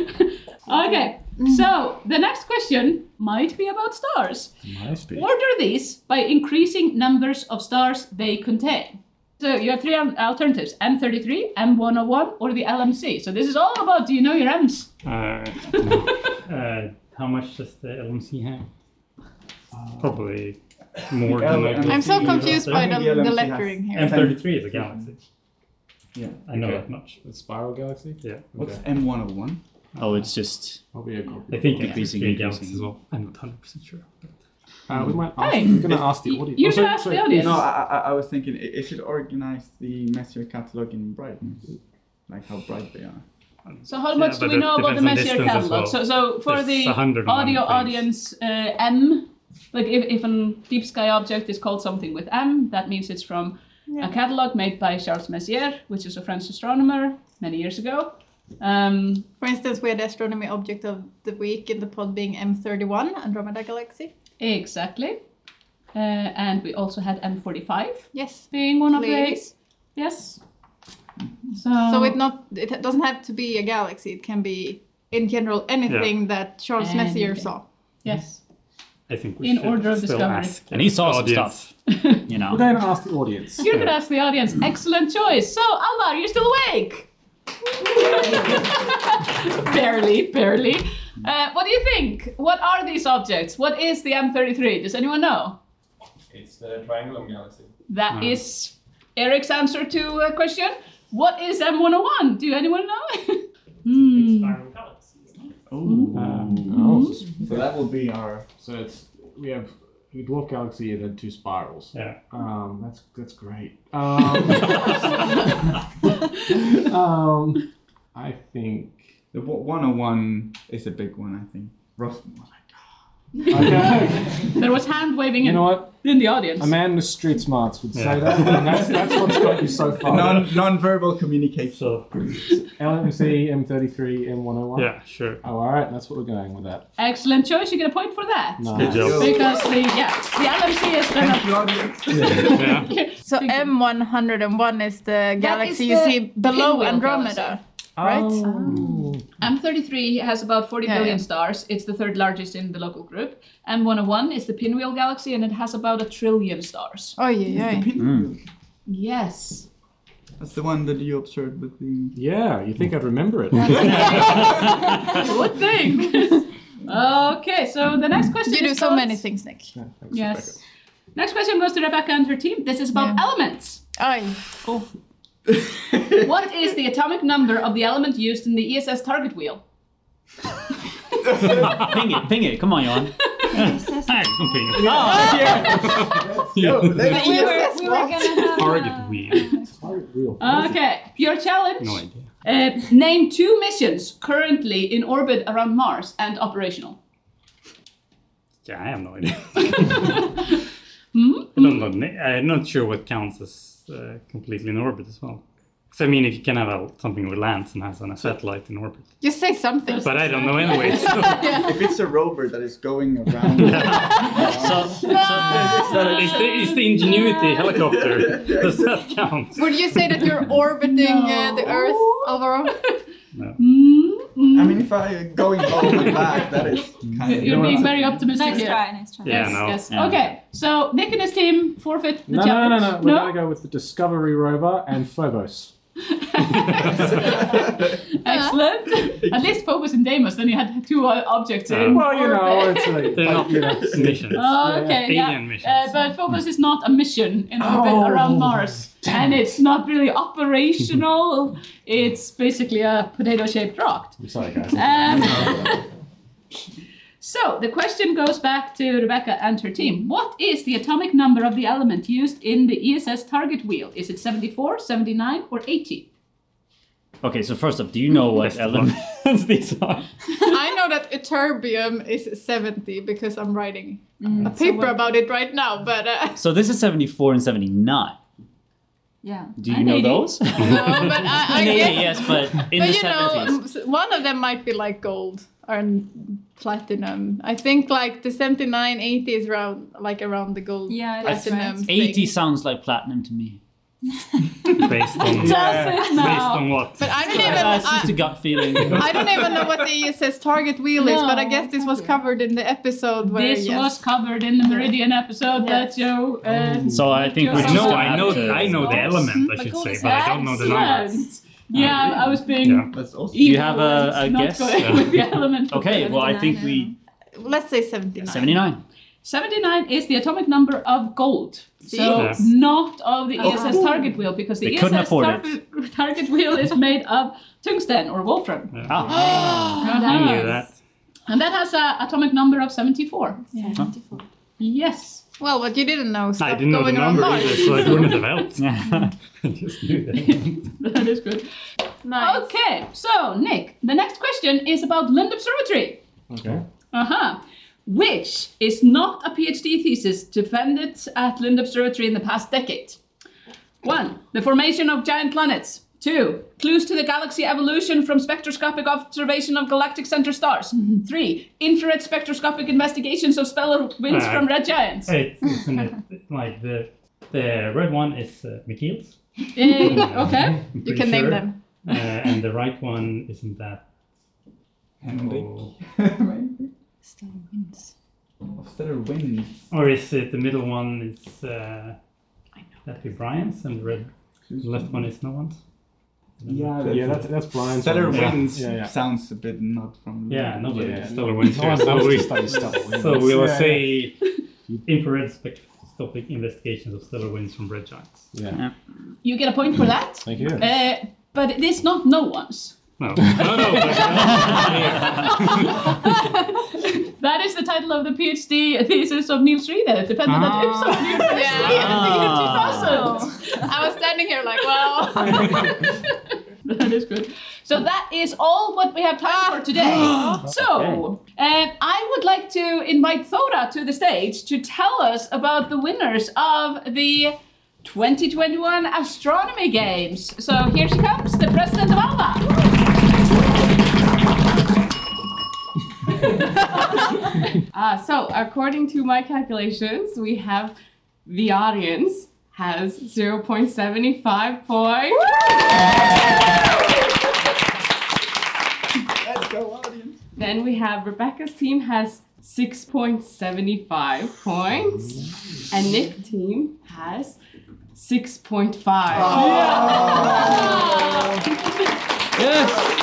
Okay. So the next question might be about stars. Must be. Order these by increasing numbers of stars they contain. So you have three al- alternatives: M thirty-three, M one oh one, or the L M C. So this is all about, do you know your M's? Uh, uh, how much does the L M C have? Probably more The than L M C I I'm so confused by I the, think the the L M C lettering M here. thirty-three is a galaxy. Yeah. I know Okay. that much. The spiral galaxy? Yeah. What's Okay. M one oh one? Oh, it's just Probably a I copy. think it's Increasing, three increasing. galaxies as well. I'm not one hundred percent sure. Uh, we might ask, Hey. we're going to ask the Y- audience. you Oh, should sorry, ask sorry. the audience. No, I, I, I was thinking it, it should organize the Messier catalog in brightness, like how bright they are. So how Yeah, much do but we it know about the depends on Messier distance as catalog? well. So, so for There's the a hundred and one audio things. audience, uh, M, like if, if a deep sky object is called something with M, that means it's from Yeah. a catalog made by Charles Messier, which is a French astronomer many years ago. Um, For instance, we had the astronomy object of the week in the pod being M thirty-one, Andromeda Galaxy. exactly. Uh, and we also had M forty-five Yes. being one of Clearly. these. Yes. So, So it not it doesn't have to be a galaxy. It can be in general anything that Charles Messier Anything. saw. yes. I think we In should order of still discovery. ask And he saw the some audience. stuff, you know. We're going to ask the audience. You could ask the audience. Excellent choice. So, Alvar, you're still awake? barely, barely. Uh, what do you think? What are these objects? What is the M thirty-three? Does anyone know? It's the Triangulum Galaxy. That Mm. is Eric's answer to a question. What is M one oh one? Do anyone know? Hmm. Spiral Galaxy, isn't it? Ooh. Um, oh, So that will be our. so it's we have a dwarf galaxy and then two spirals. Yeah. Um, that's that's great. Um, um, I think. The one oh one is a big one, I think. Ross. Okay. There was hand waving You in, know what? in the audience. A man with street smarts would say Yeah. that, and that's that's what's got you so far. Non non-verbal communication. So, L M C, M thirty-three, M one oh one. yeah, sure. Oh, all right. That's what we're going with that. Excellent choice. You get a point for that. Nice. Good job. Because the yeah the L M C is the Thank you, audience. Yeah. So M one oh one is the galaxy is you the see below pinwheel Andromeda, galaxy. right? Oh. M thirty-three has about forty Yeah, billion yeah. stars. It's the third largest in the local group. M one oh one is the Pinwheel Galaxy, and it has about a trillion stars. Oh yeah, yeah. Pinwheel. Yes. That's the one that you observed with the. Yeah, you think I'd remember it? Good thing. Okay, so the next question You do is so called- many things, Nick. Yeah, thanks, Yes. Next question goes to Rebecca and her team. This is about Yeah. elements. Ay. What is the atomic number of the element used in the E S S target wheel? Ping it, ping it. Come on, Johan. I can ping it. Oh, yeah. Yo, We there were, you we were gonna have Target wheel. Target wheel. Okay, your challenge. No idea. Uh, name two missions currently in orbit around Mars and operational. Yeah, I have no idea. Hmm? I don't know. I'm not sure what counts as uh, completely in orbit as well. Because I mean, if you can have a, something that lands and has on a satellite in orbit. Just say something. But I don't know anyway. So. If it's a rover that is going around. So, so Is the, is the Ingenuity helicopter, does that count? Would you say that you're orbiting uh, the Earth, Alvaro? No. I mean, if I going home and back, that is kind of. You're being very optimistic Nice here. try, nice try. Yeah, Yes, no. yes. Yeah. Okay, so Nick and his team forfeit the No, no, challenge. no, no, no. We're going to go with the Discovery rover and Phobos. Excellent. At least Phobos and Deimos, then you had two uh, objects in Well, you know, orbit. it's a, They're not you know, missions. Oh, okay, yeah. Alien missions. Uh, but Phobos is not a mission in orbit Oh, around Mars. And it's not really operational. It's basically a potato-shaped rock. I'm sorry, guys. Um, so, the question goes back to Rebecca and her team. What is the atomic number of the element used in the E S S target wheel? Is it seventy-four, seventy-nine, or eighty? okay, so first off, do you know what elements these are? I know that ytterbium is seventy because I'm writing Mm, a paper about it right now, but uh, So this is seventy-four and seventy-nine. Yeah. Do you And know eighty. those? no, but I, I And eighty, guess. yes, but in But the you know, seventies. m- one of them might be like gold or platinum. I think like the seventy-nine, eighty is around like around the gold. Yeah, that's platinum right. thing. eighty sounds like platinum to me. Based on, Does it based now? on what? But I don't even. Uh, it's just a I, gut feeling. I don't even know what the E S S target wheel is, but I No, guess this was covered in the episode where This yes. was covered in the Meridian episode that Joe. Uh, So I think we I just No, have I know, to- I know the element, I should say, but I don't know the number. Excellent. Yeah, I was being. Yeah. That's awesome. Do you have a- a not guess? going Yeah. with the element. Okay, well, I think we Let's say seventy-nine. seventy-nine. seventy-nine is the atomic number of gold. So Yeah. not of the E S S target wheel, because the They E S couldn't S afford target, target wheel is made of tungsten or wolfram. Ah, Uh-huh. I knew that. And that has an atomic number of seventy-four. seventy-four. Yes. Well, what you didn't know. I Stop didn't know the going around number Mars. either, so it wouldn't have helped. I just knew that. That is good. Nice. Okay, so Nick, the next question is about Lund Observatory. Okay. Uh-huh. Which is not a PhD thesis defended at Lund Observatory in the past decade. One, the formation of giant planets. Two, clues to the galaxy evolution from spectroscopic observation of galactic center stars. Three, infrared spectroscopic investigations of stellar winds Uh, from red giants. Hey, isn't it like the the red one is uh, McKeel's? Eh, okay. I'm You pretty can name sure. them. Uh, and the right one isn't that. Henrik. Oh. Stellar winds. Stellar winds. Or is it the middle one is uh, that be Brian's and the red the left one is no one's? Yeah, Yeah, that's that's Brian's. Stellar one. Yeah. winds Yeah, yeah. sounds a bit not from. Yeah, nobody Yeah. stellar winds No here. one So knows we, to study stellar winds. so we will Yeah, say infrared spect- macroscopic investigations of stellar winds from red giants. Yeah. Yeah. You get a point for that. Thank you. Uh, but it is not no one's. No, no, no. But, That is the title of the PhD thesis of Niels Riede, defended at Uppsala University in the year two thousand. I was standing here like, well. That is good. So that is all what we have time for today. So uh, I would like to invite Thora to the stage to tell us about the winners of the twenty twenty-one Astronomy Games. So here she comes, the president of ALVA. uh, so according to my calculations, we have the audience has zero point seven five points. Let's go, audience. Then we have Rebecca's team has six point seven five points. And Nick's team has six point five. Yes!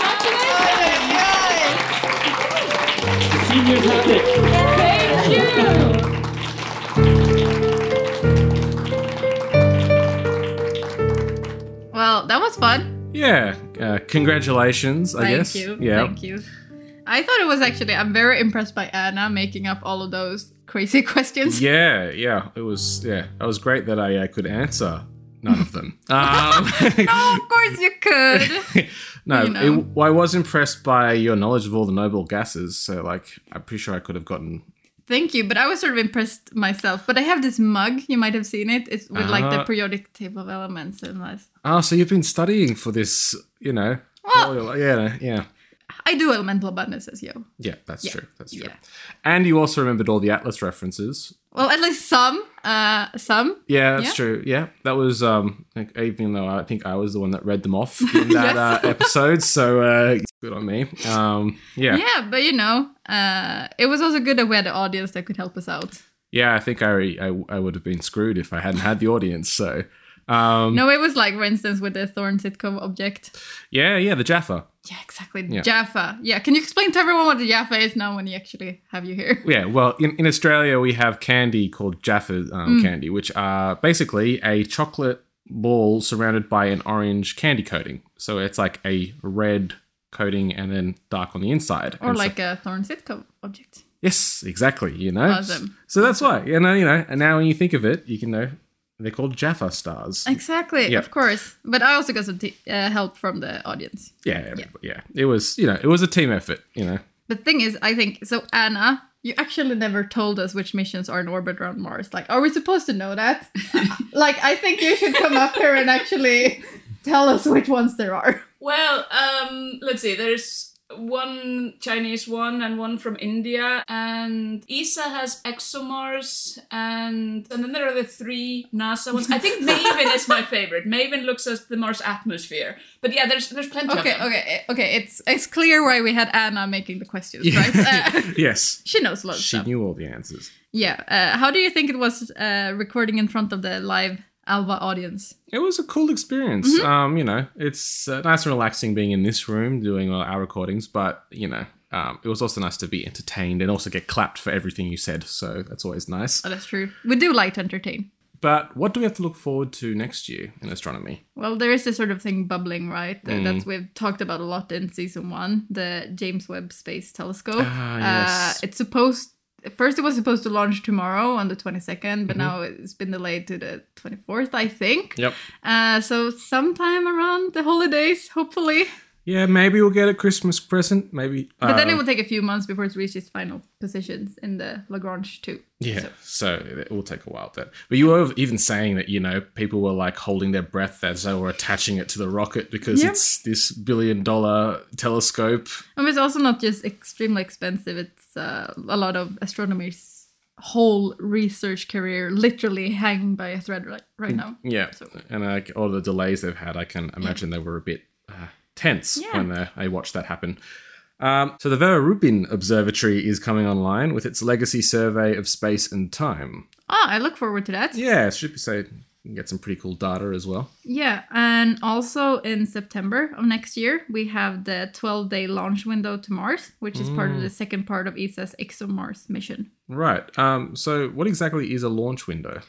Congratulations! Seniors have it! Thank you! Well, that was fun. Yeah. Uh, congratulations, I Thank guess. you. Yeah. Thank you. I thought it was actually, I'm very impressed by Anna making up all of those crazy questions. Yeah, yeah. It was, yeah. It was great that I uh, could answer none of them. Um, No, of course you could. no, You know. it, I was impressed by your knowledge of all the noble gases. So, like, I'm pretty sure I could have gotten. Thank you, but I was sort of impressed myself. But I have this mug, you might have seen it. It's with like the Ah. periodic table of elements and this. Oh, so you've been studying for this, you know? Well- all your li- yeah, yeah. I do elemental abundances, yo. Yeah, that's Yeah. true. That's true. Yeah. And you also remembered all the Atlas references. Well, at least some. Uh, some. Yeah, that's Yeah. true. Yeah, that was um, like, even though I think I was the one that read them off in that Yes. uh, episode, so uh, good on me. Um, yeah. yeah, Yeah, but you know, uh, it was also good that we had an audience that could help us out. I think I, I I would have been screwed if I hadn't had the audience. So, um, No, it was like, for instance, with the Thorn Sitcom object. yeah, yeah, the Jaffa. Yeah, exactly. Yeah. Jaffa. Yeah, can you explain to everyone what the Jaffa is now when you actually have you here? Yeah, well, in, in Australia we have candy called Jaffa um, candy, which are basically a chocolate ball surrounded by an orange candy coating. So it's like a red coating and then dark on the inside. Or And so- like a Thorn Sitcom object. Yes, exactly. You know, Awesome. So that's why you know, you know, and now when you think of it, you can know they're called Jaffa stars. Exactly, Yeah. of course. But I also got some t- uh, help from the audience. Yeah, yeah, yeah. It was, you know, it was a team effort. You know. The thing is, I think, so Anna, you actually never told us which missions are in orbit around Mars. Like, are we supposed to know that? Like, I think you should come up here and actually tell us which ones there are. Well, um, let's see. There's one Chinese one and one from India, and E S A has ExoMars, and and then there are the three NASA ones. I think Maven is my favorite. Maven looks at the Mars atmosphere, but yeah, there's there's plenty Okay, of them. okay, okay. It's it's clear why we had Anna making the questions, right? Uh, Yes. she knows a lot of She stuff. knew all the answers. Yeah. Uh, how do you think it was uh, recording in front of the live Alva audience? It was a cool experience. Mm-hmm. Um, you know, it's uh, nice and relaxing being in this room doing all our recordings, but you know, um, it was also nice to be entertained and also get clapped for everything you said. So that's always nice. Oh, that's true. We do like to entertain. But what do we have to look forward to next year in astronomy? Well, there is this sort of thing bubbling, right? Mm. Uh, That we've talked about a lot in season one, the James Webb Space Telescope. Ah, yes. Uh, it's supposed, first it was supposed to launch tomorrow on the twenty-second, but Mm-hmm. now it's been delayed to the twenty-fourth, I think. Yep. Uh, so sometime around the holidays, hopefully. Yeah, maybe we'll get a Christmas present. Maybe. But then uh, it will take a few months before it reaches final positions in the Lagrange too. Yeah, So- so it will take a while. Then, but you were even saying that you know people were like holding their breath as they were attaching it to the rocket because Yep. it's this billion dollar telescope. I mean, it's also not just extremely expensive. It's uh, a lot of astronomers' whole research career literally hanging by a thread right, right now. Yeah, So- and like all the delays they've had, I can imagine they were a bit uh, tense Yeah. when they, I watched that happen. Um, so the Vera Rubin Observatory is coming online with its legacy survey of space and time. Ah, I look forward to that. Yeah, it should be say you can get some pretty cool data as well. Yeah, and also in September of next year, we have the twelve-day launch window to Mars, which is part of the second part of E S A's ExoMars mission. Right. Um, so what exactly is a launch window?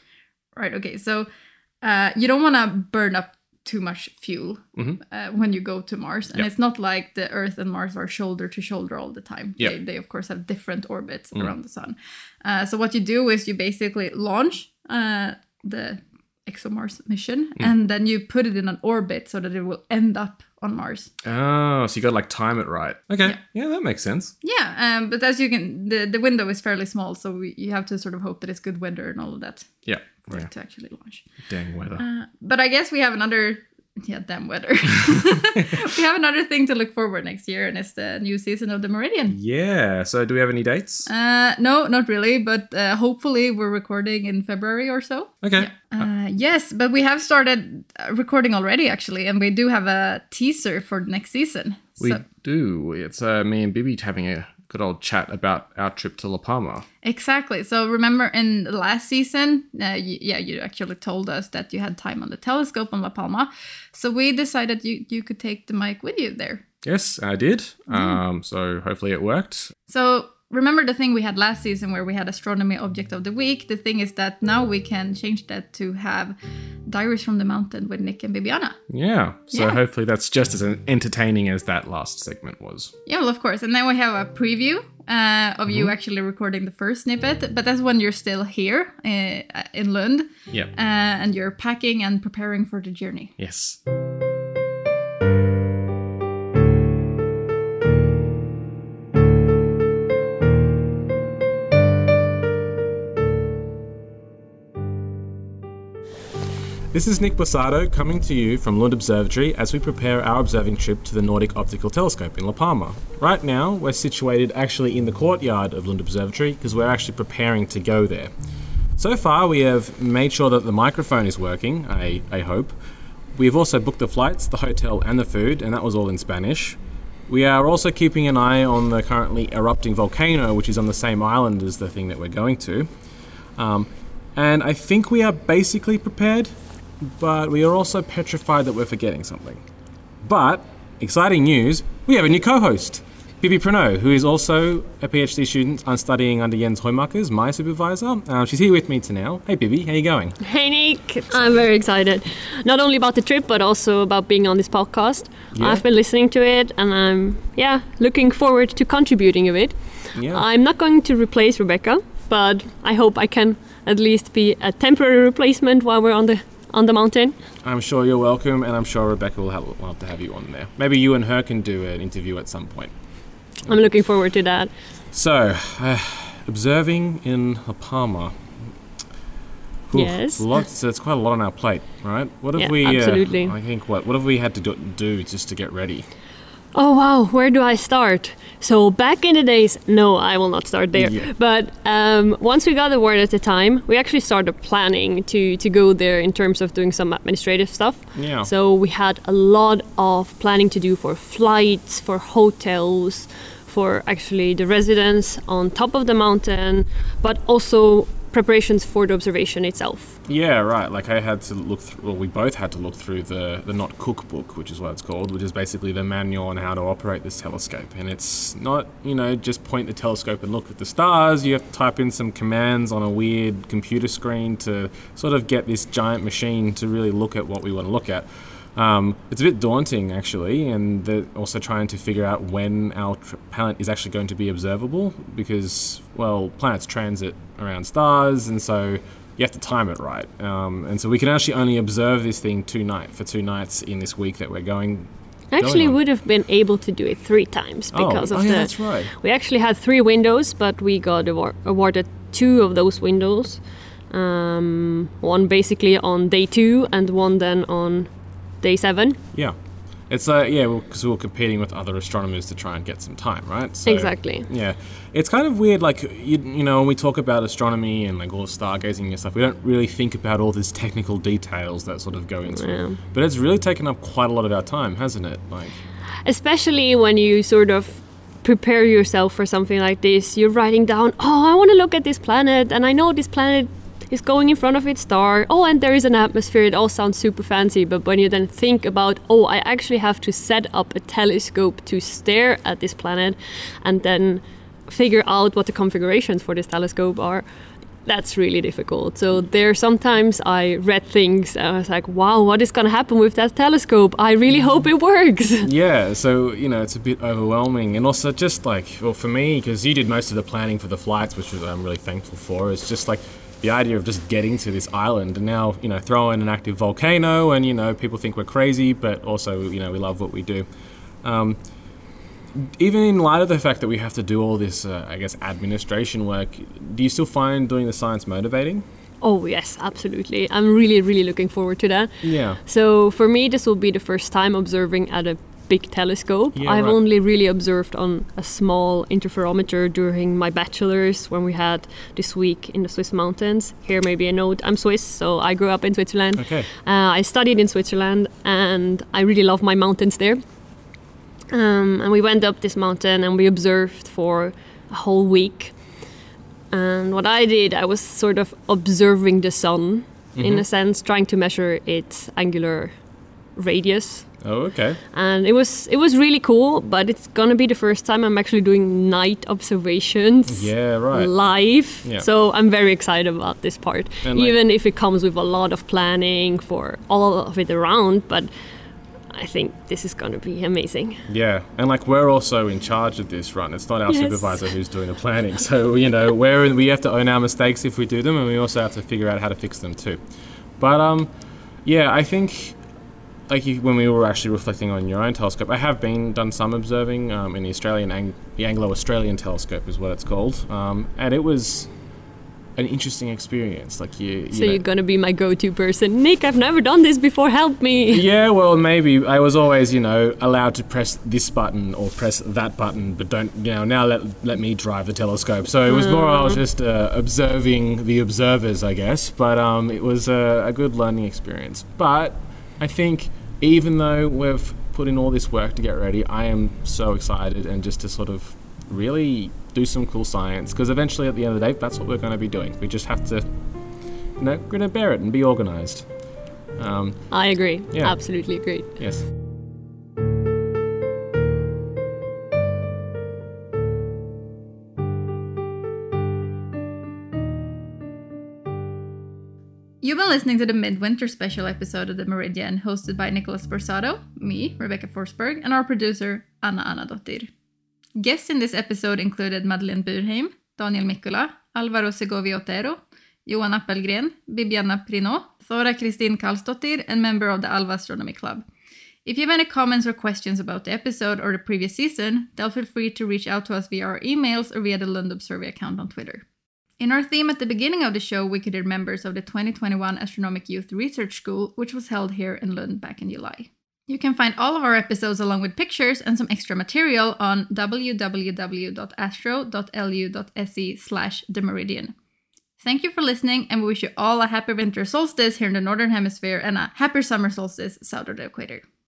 Right. Okay. So uh, you don't want to burn up too much fuel mm-hmm. uh, when you go to Mars, and yep. it's not like the Earth and Mars are shoulder to shoulder all the time. Yep. They, they of course have different orbits mm. around the sun. Uh, so what you do is you basically launch uh, the ExoMars mission, mm. and then you put it in an orbit so that it will end up on Mars. Oh, so you got to like time it right. Okay, yeah, yeah that makes sense. Yeah, um, but as you can, the, the window is fairly small, so we, you have to sort of hope that it's good weather and all of that. Yeah, for yeah. it to actually launch. Dang weather. Uh, but I guess we have another. Yeah, damn weather. We have another thing to look forward next year, and it's the new season of The Meridian. Yeah. So, do we have any dates? Uh, no, not really, but uh, hopefully we're recording in February or so. Okay. Yeah. Uh, yes, but we have started recording already, actually, and we do have a teaser for next season. We so. do. It's uh, me and Bibi having a good old chat about our trip to La Palma. Exactly. So remember in the last season, uh, y- yeah, you actually told us that you had time on the telescope on La Palma. So we decided you, you could take the mic with you there. Yes, I did. Mm. Um, so hopefully it worked. So remember the thing we had last season where we had Astronomy Object of the Week? The thing is that now we can change that to have Diaries from the Mountain with Nick and Bibiana. Yeah. So yeah. hopefully that's just as entertaining as that last segment was. Yeah, well, of course. And then we have a preview uh, of mm-hmm. you actually recording the first snippet. But that's when you're still here uh, in Lund. Yeah. Uh, and you're packing and preparing for the journey. Yes. This is Nick Bossato coming to you from Lund Observatory as we prepare our observing trip to the Nordic Optical Telescope in La Palma. Right now, we're situated actually in the courtyard of Lund Observatory because we're actually preparing to go there. So far, we have made sure that the microphone is working, I, I hope. We've also booked the flights, the hotel and the food, and that was all in Spanish. We are also keeping an eye on the currently erupting volcano, which is on the same island as the thing that we're going to. Um, and I think we are basically prepared, but we are also petrified that we're forgetting something. But, exciting news, we have a new co-host, Bibi Pranot, who is also a PhD student. I'm studying under Jens Hoymakers, my supervisor. Uh, she's here with me to now. Hey Bibi, how you going? Hey Nick, I'm very excited. Not only about the trip, but also about being on this podcast. Yeah. I've been listening to it, and I'm, yeah, looking forward to contributing a bit. Yeah. I'm not going to replace Rebecca, but I hope I can at least be a temporary replacement while we're on the on the mountain. I'm sure you're welcome, and I'm sure Rebecca will have, love to have you on there. Maybe you and her can do an interview at some point. I'm looking forward to that. So, uh, observing in La Palma. Oof, yes. Lots, so it's quite a lot on our plate, right? What have yeah, we? Absolutely. Uh, I think what? What have we had to do, do just to get ready? Oh wow, where do I start? So back in the days, no, I will not start there. Yeah. But um, once we got the word at the time, we actually started planning to, to go there in terms of doing some administrative stuff. Yeah. So we had a lot of planning to do for flights, for hotels, for actually the residence on top of the mountain, but also preparations for the observation itself. Yeah, right. Like I had to look through, well, we both had to look through the, the Not Cookbook, which is what it's called, which is basically the manual on how to operate this telescope. And it's not, you know, just point the telescope and look at the stars. You have to type in some commands on a weird computer screen to sort of get this giant machine to really look at what we want to look at. Um, it's a bit daunting, actually, and they're also trying to figure out when our tr- planet is actually going to be observable because, well, planets transit around stars, and so you have to time it right. Um, and so we can actually only observe this thing two night for two nights in this week that we're going. Actually, would have been able to do it three times because oh, of oh, yeah, the. That's right. We actually had three windows, but we got award- awarded two of those windows. Um, one basically on day two, and one then on day seven. Yeah. It's uh, yeah, because we were competing with other astronomers to try and get some time, right? So, exactly. Yeah. It's kind of weird, like, you, you know, when we talk about astronomy and, like, all stargazing and stuff, we don't really think about all these technical details that sort of go into yeah. it. But it's really taken up quite a lot of our time, hasn't it? Like, especially when you sort of prepare yourself for something like this. You're writing down, oh, I want to look at this planet, and I know this planet is going in front of its star. Oh, and there is an atmosphere. It all sounds super fancy. But when you then think about, oh, I actually have to set up a telescope to stare at this planet and then figure out what the configurations for this telescope are, that's really difficult. So there sometimes I read things and I was like, wow, what is going to happen with that telescope? I really hope it works. Yeah, so, you know, it's a bit overwhelming. And also just like, well, for me, because you did most of the planning for the flights, which I'm really thankful for, it's just like the idea of just getting to this island and now, you know, throw in an active volcano and, you know, people think we're crazy, but also, you know, we love what we do. Um, Even in light of the fact that we have to do all this, uh, I guess, administration work, do you still find doing the science motivating? Oh, yes, absolutely. I'm really, really looking forward to that. Yeah. So for me, this will be the first time observing at a big telescope. Yeah, I've right. only really observed on a small interferometer during my bachelor's when we had this week in the Swiss mountains. Here, maybe a note, I'm Swiss, so I grew up in Switzerland. Okay. Uh, I studied in Switzerland and I really love my mountains there. Um, and we went up this mountain and we observed for a whole week. And what I did, I was sort of observing the sun, mm-hmm. in a sense, trying to measure its angular radius. Oh, okay. And it was it was really cool, but it's gonna be the first time I'm actually doing night observations. Yeah, right. Live. Yeah. So I'm very excited about this part, And like- even if it comes with a lot of planning for all of it around. But I think this is going to be amazing. Yeah, and like we're also in charge of this, right? It's not our Yes. supervisor who's doing the planning. So, you know, we're, we have to own our mistakes if we do them, and we also have to figure out how to fix them too. But um, yeah, I think like you, when we were actually reflecting on your own telescope, I have been done some observing um, in the Australian, Ang- the Anglo-Australian telescope is what it's called, um, and it was an interesting experience. Like you, you So know, you're going to be my go-to person. Nick, I've never done this before. Help me. Yeah, well, maybe I was always, you know, allowed to press this button or press that button, but don't, you know, now let let me drive the telescope. So it was more I was just uh, observing the observers, I guess. But um, it was a, a good learning experience. But I think even though we've put in all this work to get ready, I am so excited and just to sort of really do some cool science, because eventually at the end of the day, that's what we're going to be doing. We just have to, you know, we're going to bear it and be organized. Um, I agree. Yeah. Absolutely agree. yes. You've been listening to the Midwinter special episode of The Meridian, hosted by Nicholas Borsato, me, Rebecca Forsberg, and our producer, Anna Anadottir. Guests in this episode included Madeleine Burheim, Daniel Mikula, Alvaro Segovia Otero, Johan Appelgren, Bibiana Prinot, Thora Kristin Karlsdottir, and member of the Alva Astronomy Club. If you have any comments or questions about the episode or the previous season, then feel free to reach out to us via our emails or via the Lund Observatory account on Twitter. In our theme at the beginning of the show, we could hear members of the twenty twenty-one Astronomic Youth Research School, which was held here in Lund back in July. You can find all of our episodes along with pictures and some extra material on w w w dot astro dot l u dot s e slash the meridian. Thank you for listening, and we wish you all a happy winter solstice here in the Northern Hemisphere and a happy summer solstice south of the equator.